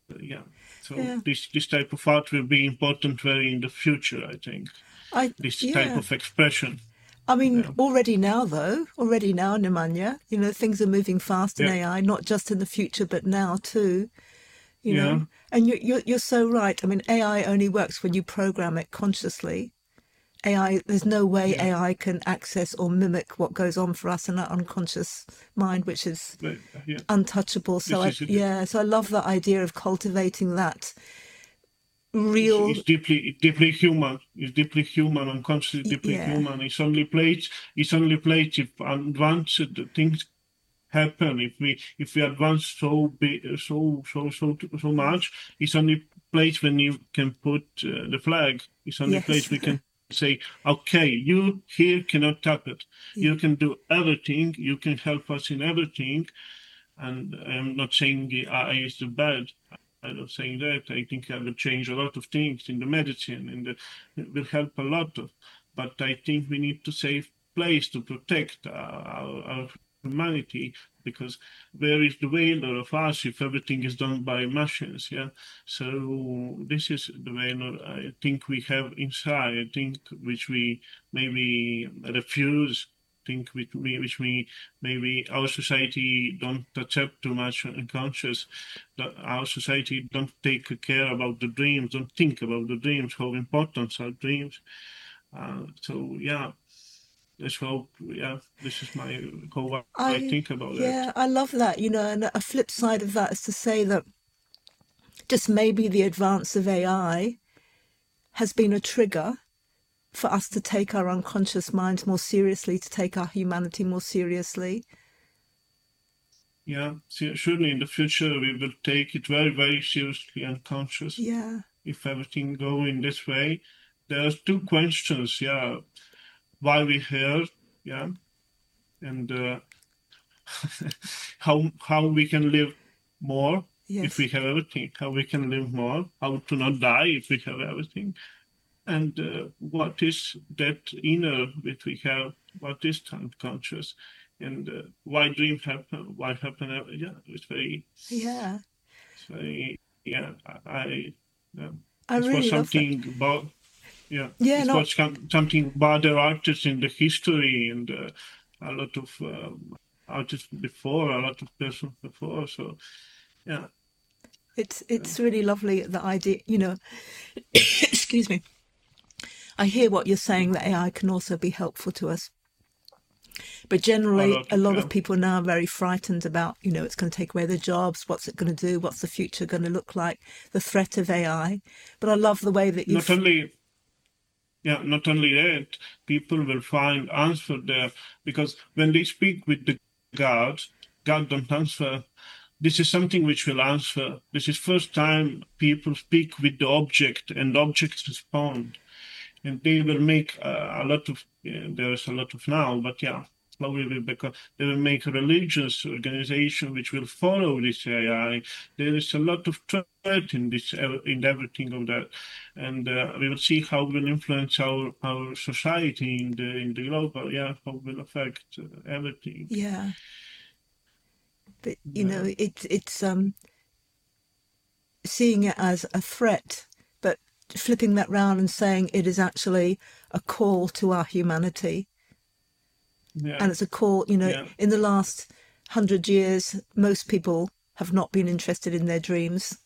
Speaker 2: yeah, so
Speaker 1: Yeah.
Speaker 2: this this type of art will be important very in the future, I think.
Speaker 1: I
Speaker 2: This type
Speaker 1: yeah.
Speaker 2: of expression.
Speaker 1: I mean,
Speaker 2: Yeah,
Speaker 1: already now, though, already now, Nemanja, you know, things are moving fast in
Speaker 2: yeah,
Speaker 1: A I, not just in the future, but now too, you
Speaker 2: yeah.
Speaker 1: know. And you, you're, you're so right. I mean, A I only works when you program it consciously. A I, there's no way
Speaker 2: Yeah,
Speaker 1: A I can access or mimic what goes on for us in our unconscious mind, which is
Speaker 2: but, yeah.
Speaker 1: untouchable. So
Speaker 2: This
Speaker 1: I,
Speaker 2: is it.
Speaker 1: yeah, so I love the idea of cultivating that
Speaker 2: It's,
Speaker 1: real,
Speaker 2: it's deeply deeply human. It's deeply human, unconsciously deeply
Speaker 1: yeah,
Speaker 2: human. It's only played. It's only played if advanced things happen. If we if we advance so big, so so so so much, it's only place when you can put uh, the flag. It's only
Speaker 1: yes,
Speaker 2: place we can say, okay, you here cannot tap it.
Speaker 1: yeah,
Speaker 2: You can do everything. You can help us in everything. And I'm not saying A I is the bad. I'm not saying that. I think I will change a lot of things in the medicine, and the, it will help a lot. Of, but I think we need to save place to protect our, our, our humanity, because where is the value of us if everything is done by machines? Yeah. So this is the value I think we have inside. I think which we maybe refuse. Think which we, which we maybe our society don't accept too much unconscious. That our society don't take care about the dreams, don't think about the dreams, how important are dreams. Uh, so yeah, let's hope. Yeah, this is my how I
Speaker 1: I,
Speaker 2: think about that.
Speaker 1: yeah, I love that, you know, and a flip side of that is to say that just maybe the advance of A I has been a trigger for us to take our unconscious minds more seriously, to take our humanity more seriously.
Speaker 2: Yeah, so surely in the future we will take it very, very seriously and conscious.
Speaker 1: Yeah.
Speaker 2: If everything go in this way, there's two questions. Yeah, why we here? Yeah, and uh, how how we can live more if
Speaker 1: Yes.
Speaker 2: we have everything, how we can live more, how to not die if we have everything, and uh, what is that inner that we have, what is unconscious, and uh, why dreams happen, why happen. Yeah, it's very,
Speaker 1: Yeah.
Speaker 2: it's very, yeah, I, I yeah.
Speaker 1: I
Speaker 2: It was
Speaker 1: really love that.
Speaker 2: something about, yeah,
Speaker 1: Yeah.
Speaker 2: it
Speaker 1: Not.
Speaker 2: was something about the artists in the history, and uh, a lot of um, artists before, a lot of persons before. So yeah,
Speaker 1: It's it's really lovely the idea. You know. Excuse me. I hear what you're saying that A I can also be helpful to us. But
Speaker 2: a
Speaker 1: generally,
Speaker 2: lot
Speaker 1: a
Speaker 2: of,
Speaker 1: lot
Speaker 2: yeah,
Speaker 1: of people now are very frightened about, you know, it's going to take away their jobs. What's it going to do? What's the future going to look like? The threat of A I. But I love the way that
Speaker 2: not
Speaker 1: you've,
Speaker 2: only, yeah, not only that, people will find answer there, because when they speak with the God, God don't answer. This is something which will answer. This is first time people speak with the object and objects respond, and they will make uh, a lot of. Yeah, there's a lot of now, but yeah, slowly will become. They will make a religious organization which will follow this A I. There is a lot of threat in this, uh, in everything of that, and uh, we will see how it will influence our our society in the in the global. Yeah, how it will affect uh, everything.
Speaker 1: yeah. But you
Speaker 2: Yeah.
Speaker 1: know, it's it's um seeing it as a threat, but flipping that round and saying it is actually a call to our humanity.
Speaker 2: Yeah,
Speaker 1: And it's a call, you know,
Speaker 2: yeah.
Speaker 1: in the last hundred years, most people have not been interested in their dreams.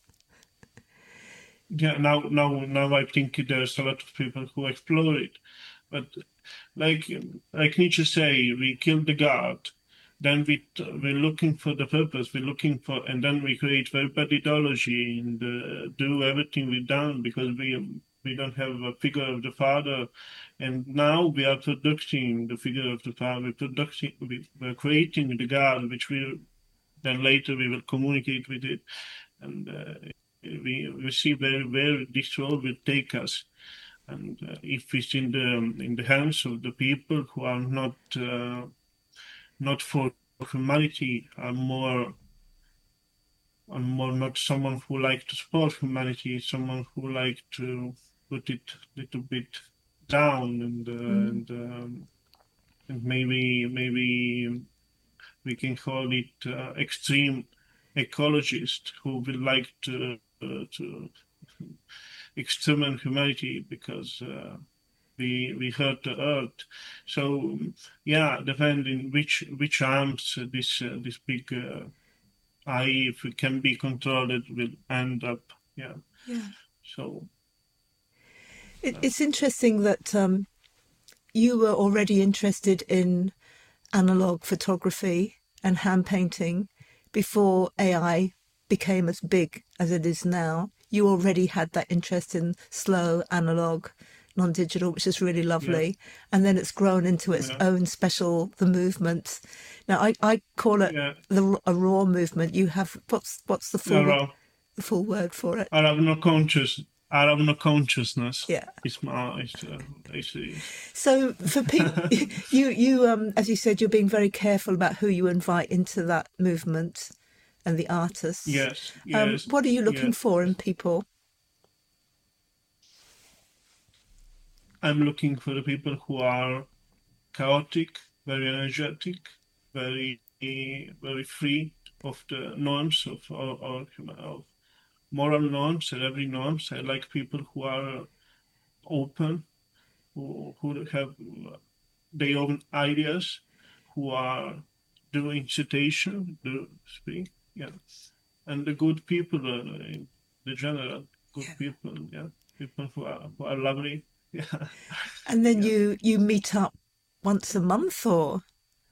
Speaker 2: Yeah, now, now, now I think there's a lot of people who explore it, but like, like Nietzsche say, we kill the god, then we we're looking for the purpose, we're looking for, and then we create very bad ideology and uh, do everything we've done because we we don't have a figure of the father, and now we are producing the figure of the father, we're producing, we're creating the god, which we then later we will communicate with it, and. Uh, we, we see where, where this road will take us. And uh, if it's in the in the hands of the people who are not uh, not for humanity, are more are more not someone who like to support humanity, someone who like to put it a little bit down, and uh,
Speaker 1: Mm.
Speaker 2: and um, and maybe maybe we can call it uh, extreme ecologist who will like to uh, to exterminate humanity because uh, we we hurt the earth. So yeah, depending which which arms uh, this uh, this big uh, eye, if it can be controlled, it will end up. Yeah.
Speaker 1: Yeah.
Speaker 2: So
Speaker 1: It, it's interesting that um, you were already interested in analog photography and hand painting before A I became as big as it is now. You already had that interest in slow, analog, non-digital, which is really lovely.
Speaker 2: yeah,
Speaker 1: And then it's grown into its
Speaker 2: yeah,
Speaker 1: own special, the movement. Now, I, I call it
Speaker 2: yeah.
Speaker 1: the a raw movement. You have, what's what's the full,
Speaker 2: Around,
Speaker 1: the full word for it?
Speaker 2: I have no conscious. I have no consciousness.
Speaker 1: Yeah.
Speaker 2: It's my. It's, uh, it's, it's,
Speaker 1: So for people, you you um as you said, you're being very careful about who you invite into that movement and the artists.
Speaker 2: yes,
Speaker 1: Um,
Speaker 2: yes,
Speaker 1: what are you looking
Speaker 2: yes.
Speaker 1: for in people?
Speaker 2: I'm looking for the people who are chaotic, very energetic, very very free of the norms of of, of moral norms and every norms. I like people who are open, who who have their own ideas, who are doing citation, do speak, yeah, and the good people uh, in the general, good
Speaker 1: Yeah.
Speaker 2: people, yeah, people who are who are lovely, yeah.
Speaker 1: And then
Speaker 2: Yeah.
Speaker 1: you you meet up once a month, or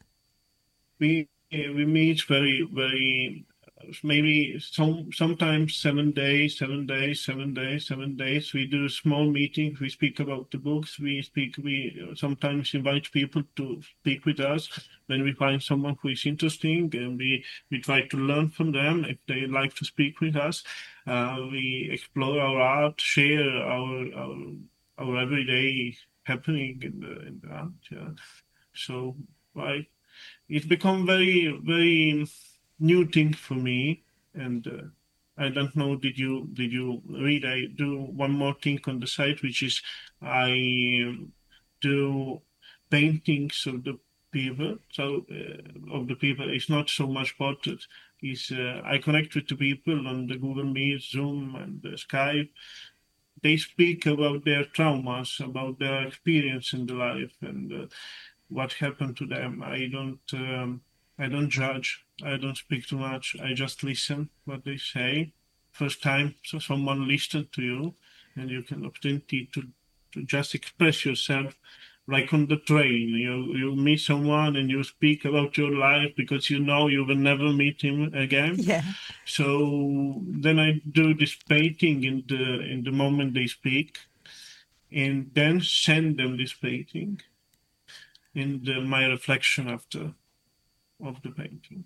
Speaker 2: We we meet very very maybe some sometimes seven days, seven days, seven days, seven days. We do small meetings. We speak about the books. We speak. We sometimes invite people to speak with us when we find someone who is interesting, and we we try to learn from them if they like to speak with us. Uh, we explore our art, share our our our everyday happening in the in the art. Yeah. So I it's become very very new thing for me, and uh, I don't know, did you did you read, I do one more thing on the site, which is I um, do paintings of the people, so uh, of the people. It's not so much portrait. Is uh, I connect with the people on the Google Meet, Zoom, and uh, Skype. They speak about their traumas, about their experience in the life, and uh, what happened to them. I don't um, I don't judge. I don't speak too much. I just listen what they say. First time so someone listened to you, and you can opportunity to to just express yourself, like on the train. You you meet someone and you speak about your life because you know you will never meet him again.
Speaker 1: yeah,
Speaker 2: So then I do this painting in the in the moment they speak, and then send them this painting in the, my reflection after of the painting.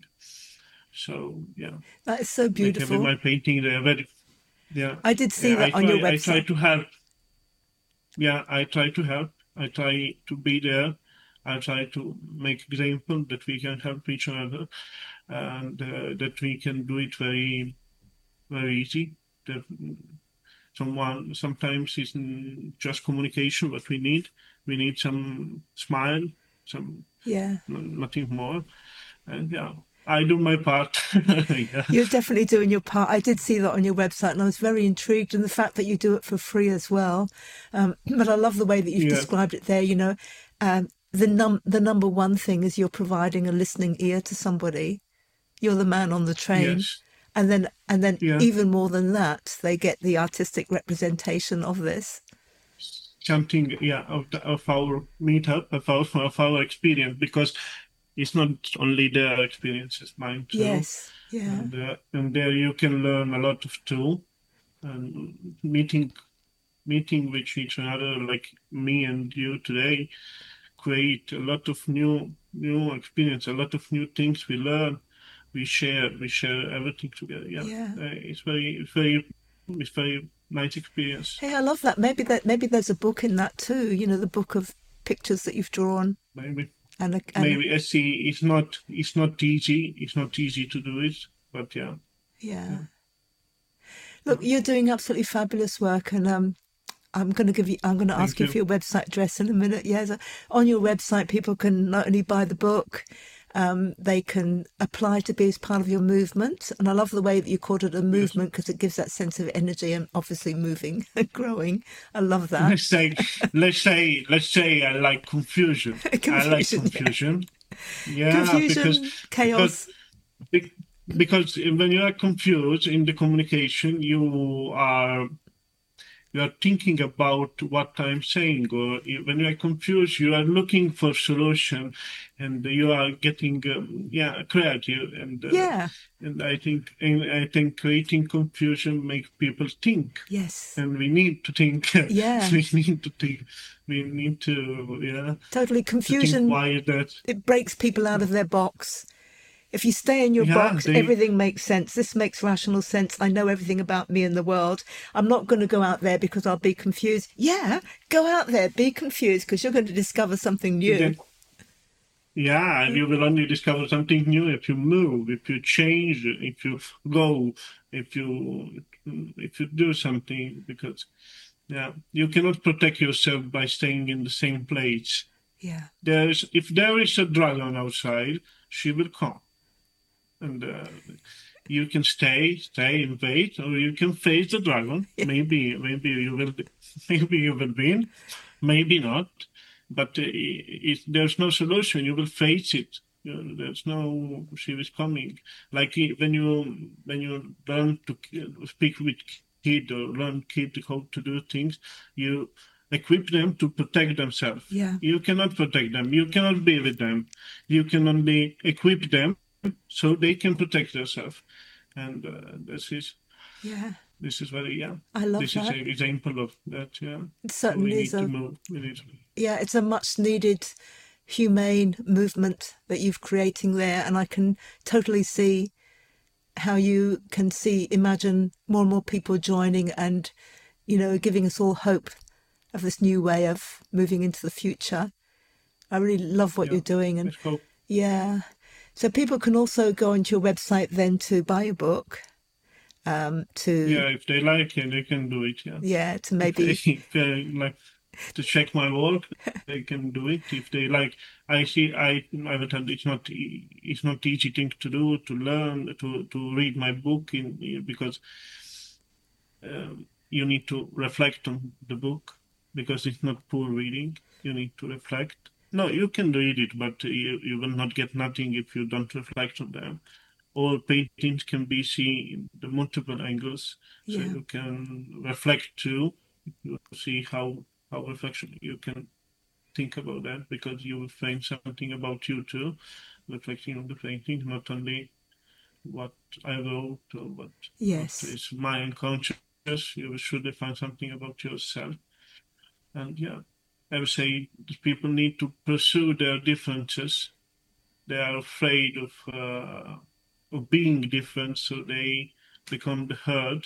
Speaker 2: So yeah,
Speaker 1: that is so
Speaker 2: like every
Speaker 1: beautiful.
Speaker 2: my painting, they are very yeah.
Speaker 1: I did see
Speaker 2: yeah,
Speaker 1: that
Speaker 2: I
Speaker 1: on
Speaker 2: try,
Speaker 1: your
Speaker 2: I try
Speaker 1: website.
Speaker 2: to help. Yeah, I try to help. I try to be there. I try to make example that we can help each other, and uh, that we can do it very, very easy. That someone sometimes isn't just communication what we need. We need some smile, some
Speaker 1: Yeah.
Speaker 2: nothing more. And yeah, I do my part. Yeah.
Speaker 1: You're definitely doing your part. I did see that on your website, and I was very intrigued, and the fact that you do it for free as well. Um, but I love the way that you've
Speaker 2: Yeah.
Speaker 1: described it there. You know, um, the num the number one thing is you're providing a listening ear to somebody. You're the man on the train,
Speaker 2: Yes.
Speaker 1: and then and then
Speaker 2: Yeah.
Speaker 1: even more than that, they get the artistic representation of this.
Speaker 2: Something, yeah, of, the, of our meetup, of our, of our experience, because it's not only their experience, it's mine too.
Speaker 1: Yes. Yeah.
Speaker 2: And, uh, and there you can learn a lot of too. And meeting, meeting with each other, like me and you today, create a lot of new, new experience, a lot of new things we learn. We share, we share everything together. Yeah,
Speaker 1: Yeah.
Speaker 2: uh, it's very, it's very, it's very nice experience.
Speaker 1: Hey, I love that. Maybe that maybe there's a book in that too. You know, the book of pictures that you've drawn.
Speaker 2: Maybe.
Speaker 1: And, a, and
Speaker 2: Maybe I see it's not it's not easy. It's not easy to do it, but yeah.
Speaker 1: Yeah.
Speaker 2: Yeah.
Speaker 1: Look, you're doing absolutely fabulous work, and um, I'm going to give you. I'm going to ask
Speaker 2: Thank
Speaker 1: you
Speaker 2: you.
Speaker 1: for your website address in a minute. Yes, on your website, people can not only buy the book, Um, they can apply to be as part of your movement. And I love the way that you called it a movement because it gives that sense of energy and obviously moving and growing. I love that.
Speaker 2: Let's say, let's say, let's say I like confusion.
Speaker 1: Confusion,
Speaker 2: I like
Speaker 1: yeah.
Speaker 2: confusion. Yeah,
Speaker 1: Confusion,
Speaker 2: because
Speaker 1: chaos.
Speaker 2: because, because when you are confused in the communication, you are you are thinking about what I'm saying, or you- when you are confused, you are looking for solution, and you are getting um, yeah creative, and uh,
Speaker 1: Yeah.
Speaker 2: and I think and I think creating confusion makes people think.
Speaker 1: Yes.
Speaker 2: And we need to think.
Speaker 1: Yeah.
Speaker 2: we need to think. We need to, yeah.
Speaker 1: Totally.
Speaker 2: To think
Speaker 1: Confusion,
Speaker 2: why is that?
Speaker 1: it breaks people out of their box. If you stay in your
Speaker 2: Yeah,
Speaker 1: box,
Speaker 2: they,
Speaker 1: everything makes sense. This makes rational sense. I know everything about me and the world. I'm not going to go out there because I'll be confused. Yeah, go out there, be confused, because you're going to discover something new.
Speaker 2: then, yeah, and you will only discover something new if you move, if you change, if you go, if you if you do something. Because yeah, you cannot protect yourself by staying in the same place.
Speaker 1: Yeah.
Speaker 2: There's if there is a dragon outside, she will come. And uh, you can stay, stay and wait, or you can face the dragon. Maybe, maybe you will, maybe you will win, maybe not. But uh, if there's no solution, you will face it. You know, there's no, she is coming. Like when you when you learn to speak with kid or learn kid how to do things, you equip them to protect themselves.
Speaker 1: Yeah.
Speaker 2: You cannot protect them. You cannot be with them. You can only equip them so they can protect themselves. And uh, this is
Speaker 1: Yeah.
Speaker 2: this is very yeah.
Speaker 1: I love
Speaker 2: this
Speaker 1: that.
Speaker 2: is an example of that. Yeah.
Speaker 1: It
Speaker 2: So we
Speaker 1: certainly
Speaker 2: need
Speaker 1: is
Speaker 2: to
Speaker 1: a,
Speaker 2: move. We need to.
Speaker 1: yeah, it's a much needed humane movement that you're creating there. And I can totally see how you can see, imagine more and more people joining and, you know, giving us all hope of this new way of moving into the future. I really love what
Speaker 2: Yeah.
Speaker 1: you're doing. And
Speaker 2: Let's go.
Speaker 1: yeah. So people can also go onto your website then to buy your book. Um, to
Speaker 2: Yeah, if they like it, they can do it. Yeah.
Speaker 1: yeah, to
Speaker 2: If
Speaker 1: maybe
Speaker 2: they, if they like to check my work, they can do it. If they like, I see. I I will tell you, it's not e- it's not easy thing to do, to learn, to to read my book in because um, you need to reflect on the book because it's not poor reading. You need to reflect. No, you can read it, but you, you will not get nothing if you don't reflect on them. All paintings can be seen in the multiple angles, so
Speaker 1: yeah,
Speaker 2: you can reflect too. You see how how reflection you can think about that because you will find something about you too, reflecting on the painting, not only what I wrote or what, what
Speaker 1: yes,
Speaker 2: is my unconscious. You should find something about yourself. And yeah, I would say people need to pursue their differences. They are afraid of uh, of being different, so they become the herd.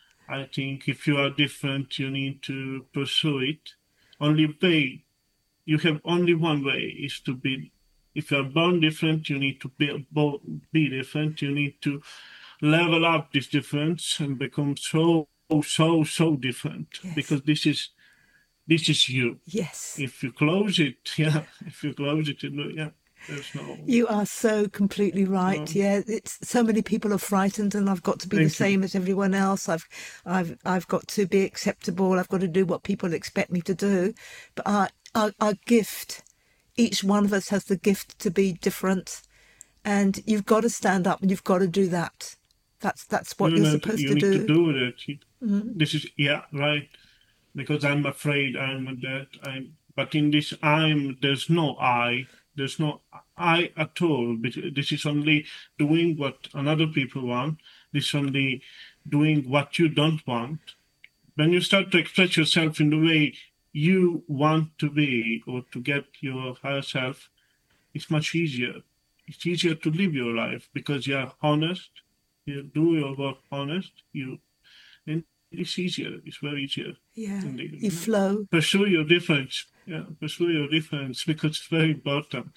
Speaker 2: I think if you are different, you need to pursue it. Only way you have only one way is to be. If you are born different, you need to be be different. You need to level up this difference and become so so so different
Speaker 1: yes,
Speaker 2: because this is this is you.
Speaker 1: yes.
Speaker 2: If you close it, yeah. If you close it, yeah. There's no.
Speaker 1: You are so completely right.
Speaker 2: No.
Speaker 1: Yeah, it's so many people are frightened, and I've got to be
Speaker 2: Thank
Speaker 1: the same
Speaker 2: you.
Speaker 1: as everyone else. I've, I've, I've got to be acceptable. I've got to do what people expect me to do. But our, our, our gift, each one of us has the gift to be different, and you've got to stand up and you've got to do that. That's that's what
Speaker 2: You
Speaker 1: you're
Speaker 2: know,
Speaker 1: supposed
Speaker 2: you
Speaker 1: to
Speaker 2: need
Speaker 1: do.
Speaker 2: to do that.
Speaker 1: Mm-hmm.
Speaker 2: This is yeah, right. Because I'm afraid I'm that I'm. But in this I'm, there's no I. There's no I at all. This is only doing what another people want. This is only doing what you don't want. When you start to express yourself in the way you want to be or to get your higher self, it's much easier. It's easier to live your life because you are honest. You do your work honest. You and it's easier. It's very easier.
Speaker 1: Yeah,
Speaker 2: And
Speaker 1: you flow.
Speaker 2: pursue your difference. Yeah, pursue your difference because it's very important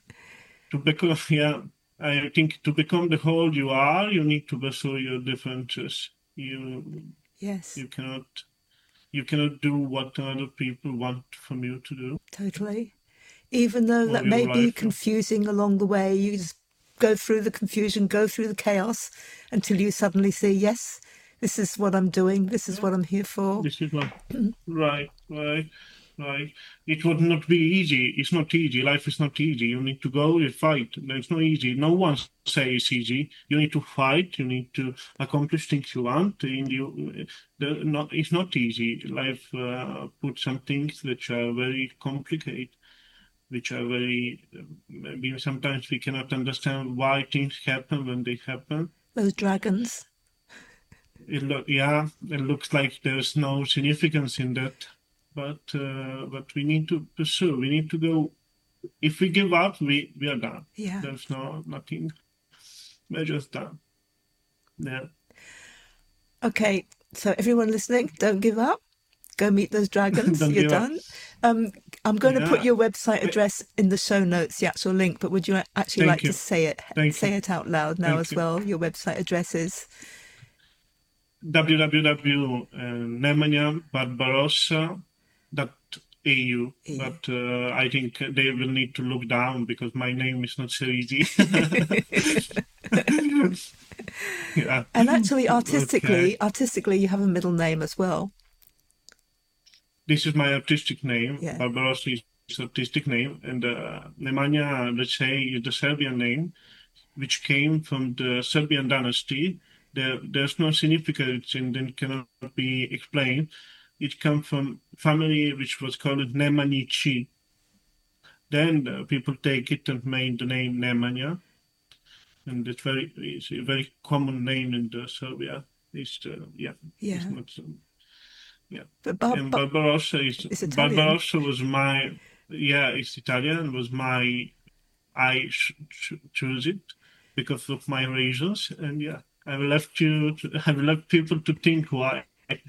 Speaker 2: to become. Yeah, I think to become the whole you are, you need to pursue your differences. You
Speaker 1: Yes,
Speaker 2: you cannot you cannot do what other people want from you to do.
Speaker 1: totally. Even though that
Speaker 2: your
Speaker 1: may be
Speaker 2: life.
Speaker 1: confusing along the way, you just go through the confusion, go through the chaos until you suddenly say, yes, this is what I'm doing, this is what I'm here for.
Speaker 2: This is what, right, right, right. It would not be easy. It's not easy. Life is not easy. You need to go and fight. It's not easy. No one says it's easy. You need to fight. You need to accomplish things you want. And you, the, not, it's not easy. Life uh, puts some things which are very complicated, which are very, maybe sometimes we cannot understand why things happen when they happen.
Speaker 1: Those dragons.
Speaker 2: It lo- yeah, it looks like there's no significance in that, but uh, but we need to pursue. We need to go. If we give up, we, we are done.
Speaker 1: Yeah.
Speaker 2: There's no nothing. We're just done. Yeah.
Speaker 1: Okay, so everyone listening, don't give up. Go meet those dragons.
Speaker 2: Don't
Speaker 1: You're
Speaker 2: give up.
Speaker 1: done. Um, I'm going to put
Speaker 2: Yeah.
Speaker 1: your website address in the show notes, the actual link. But would you actually
Speaker 2: Thank
Speaker 1: like
Speaker 2: you.
Speaker 1: to say it?
Speaker 2: Thank
Speaker 1: say
Speaker 2: you.
Speaker 1: it out loud now
Speaker 2: Thank
Speaker 1: as
Speaker 2: you.
Speaker 1: well. Your website address is.
Speaker 2: w w w dot nemanja barbarossa dot e u.
Speaker 1: E U.
Speaker 2: But uh, I think they will need to look down because my name is not so easy. Yeah.
Speaker 1: And actually, artistically,
Speaker 2: Okay.
Speaker 1: artistically, you have a middle name as well.
Speaker 2: This is my artistic name.
Speaker 1: Yeah.
Speaker 2: Barbarossa is artistic name, and uh, Nemanja, let's say, is the Serbian name, which came from the Serbian dynasty. There, there's no significance and it cannot be explained. It comes from family which was called Nemanjići. Then uh, people take it and made the name Nemanja, and it's very it's a very common name in the Serbia. It's uh, yeah,
Speaker 1: Yeah.
Speaker 2: it's not. Um,
Speaker 1: But Bar-
Speaker 2: and
Speaker 1: Bar-
Speaker 2: Barbarossa is
Speaker 1: It's Italian.
Speaker 2: Barbarossa was my yeah, it's Italian. Was my I ch- ch- choose it because of my reasons, and yeah, I will left you. To, I will left people to think why.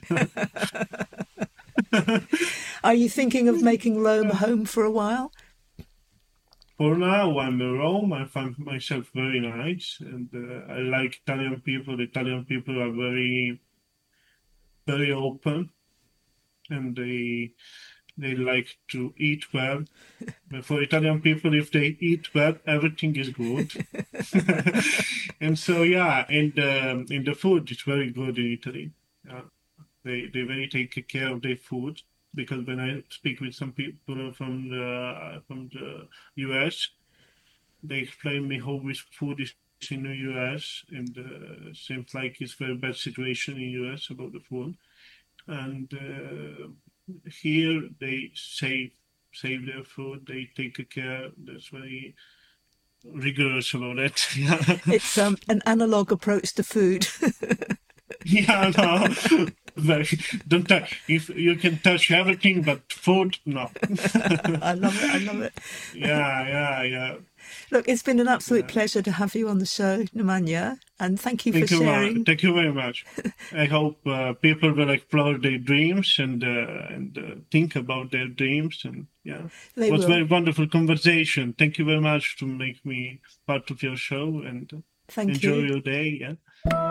Speaker 1: Are you thinking of making Rome home for a while?
Speaker 2: For now, I'm in Rome. I find myself very nice, and uh, I like Italian people. The Italian people are very, very open, and they they like to eat well. But for Italian people, if they eat well, everything is good. And so, yeah, and um, in the food, it's very good in Italy. Uh, they they very take care of their food. Because when I speak with some people from the from the U S, they explain me how this food is in the U S, and uh, seems like it's very bad situation in U S about the food. And uh, here they save save their food. They take care. That's very rigorous about it.
Speaker 1: It's um, an analog approach to food.
Speaker 2: Yeah, no. Very, don't touch. If you can touch everything, but food, no.
Speaker 1: I love it. I love it.
Speaker 2: Yeah, yeah, yeah.
Speaker 1: Look, it's been an absolute
Speaker 2: Yeah.
Speaker 1: pleasure to have you on the show, Nemanja, and thank you
Speaker 2: Thank
Speaker 1: for
Speaker 2: you,
Speaker 1: sharing.
Speaker 2: Ma- thank you very much. I hope uh, people will explore their dreams and uh, and uh, think about their dreams. And yeah,
Speaker 1: They
Speaker 2: it was
Speaker 1: will.
Speaker 2: a very wonderful conversation. Thank you very much to make me part of your show, and uh,
Speaker 1: Thank
Speaker 2: enjoy
Speaker 1: you.
Speaker 2: your day. Yeah.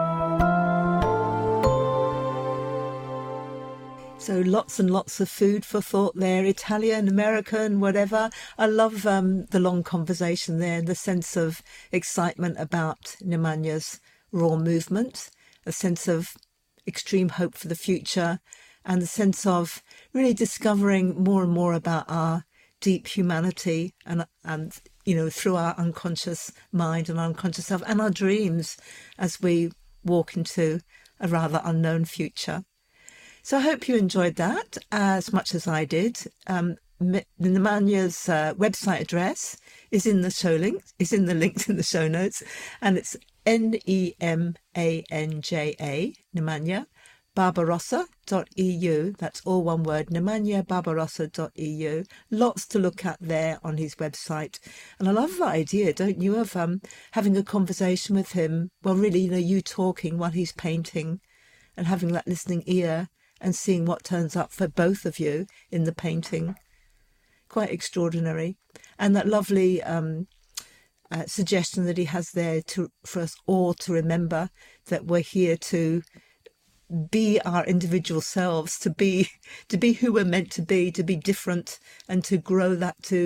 Speaker 1: So lots and lots of food for thought there, Italian, American, whatever. I love um, the long conversation there, the sense of excitement about Nemanja's raw movement, a sense of extreme hope for the future, and the sense of really discovering more and more about our deep humanity and, and you know, through our unconscious mind and unconscious self and our dreams as we walk into a rather unknown future. So I hope you enjoyed that as much as I did. Um, Nemanja's uh, website address is in the show link, is in the links in the show notes, and it's N E M A N J A, Nemanja, barbarossa dot e u. That's all one word, nemanja barbarossa dot e u. Lots to look at there on his website. And I love that idea, don't you, of um, having a conversation with him. Well, really, you know, you talking while he's painting and having that listening ear and seeing what turns up for both of you in the painting. Quite extraordinary. And that lovely um, uh, suggestion that he has there to for us all to remember that we're here to be our individual selves, to be to be who we're meant to be, to be different, and to grow that to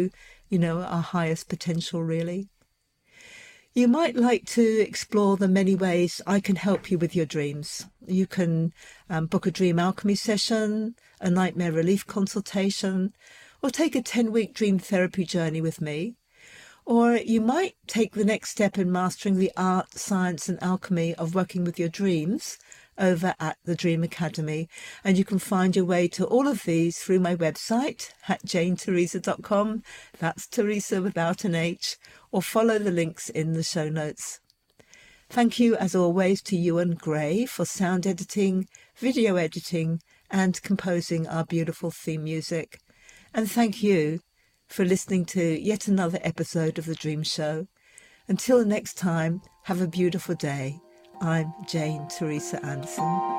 Speaker 1: you know, our highest potential, really. You might like to explore the many ways I can help you with your dreams. You can um, book a dream alchemy session, a nightmare relief consultation, or take a ten-week dream therapy journey with me. Or you might take the next step in mastering the art, science and alchemy of working with your dreams over at the Dream Academy. And you can find your way to all of these through my website at jane teresa dot com. That's Teresa without an H. Or follow the links in the show notes. Thank you, as always, to Ewan Gray for sound editing, video editing, and composing our beautiful theme music. And thank you for listening to yet another episode of The Dream Show. Until next time, have a beautiful day. I'm Jane Teresa Anderson.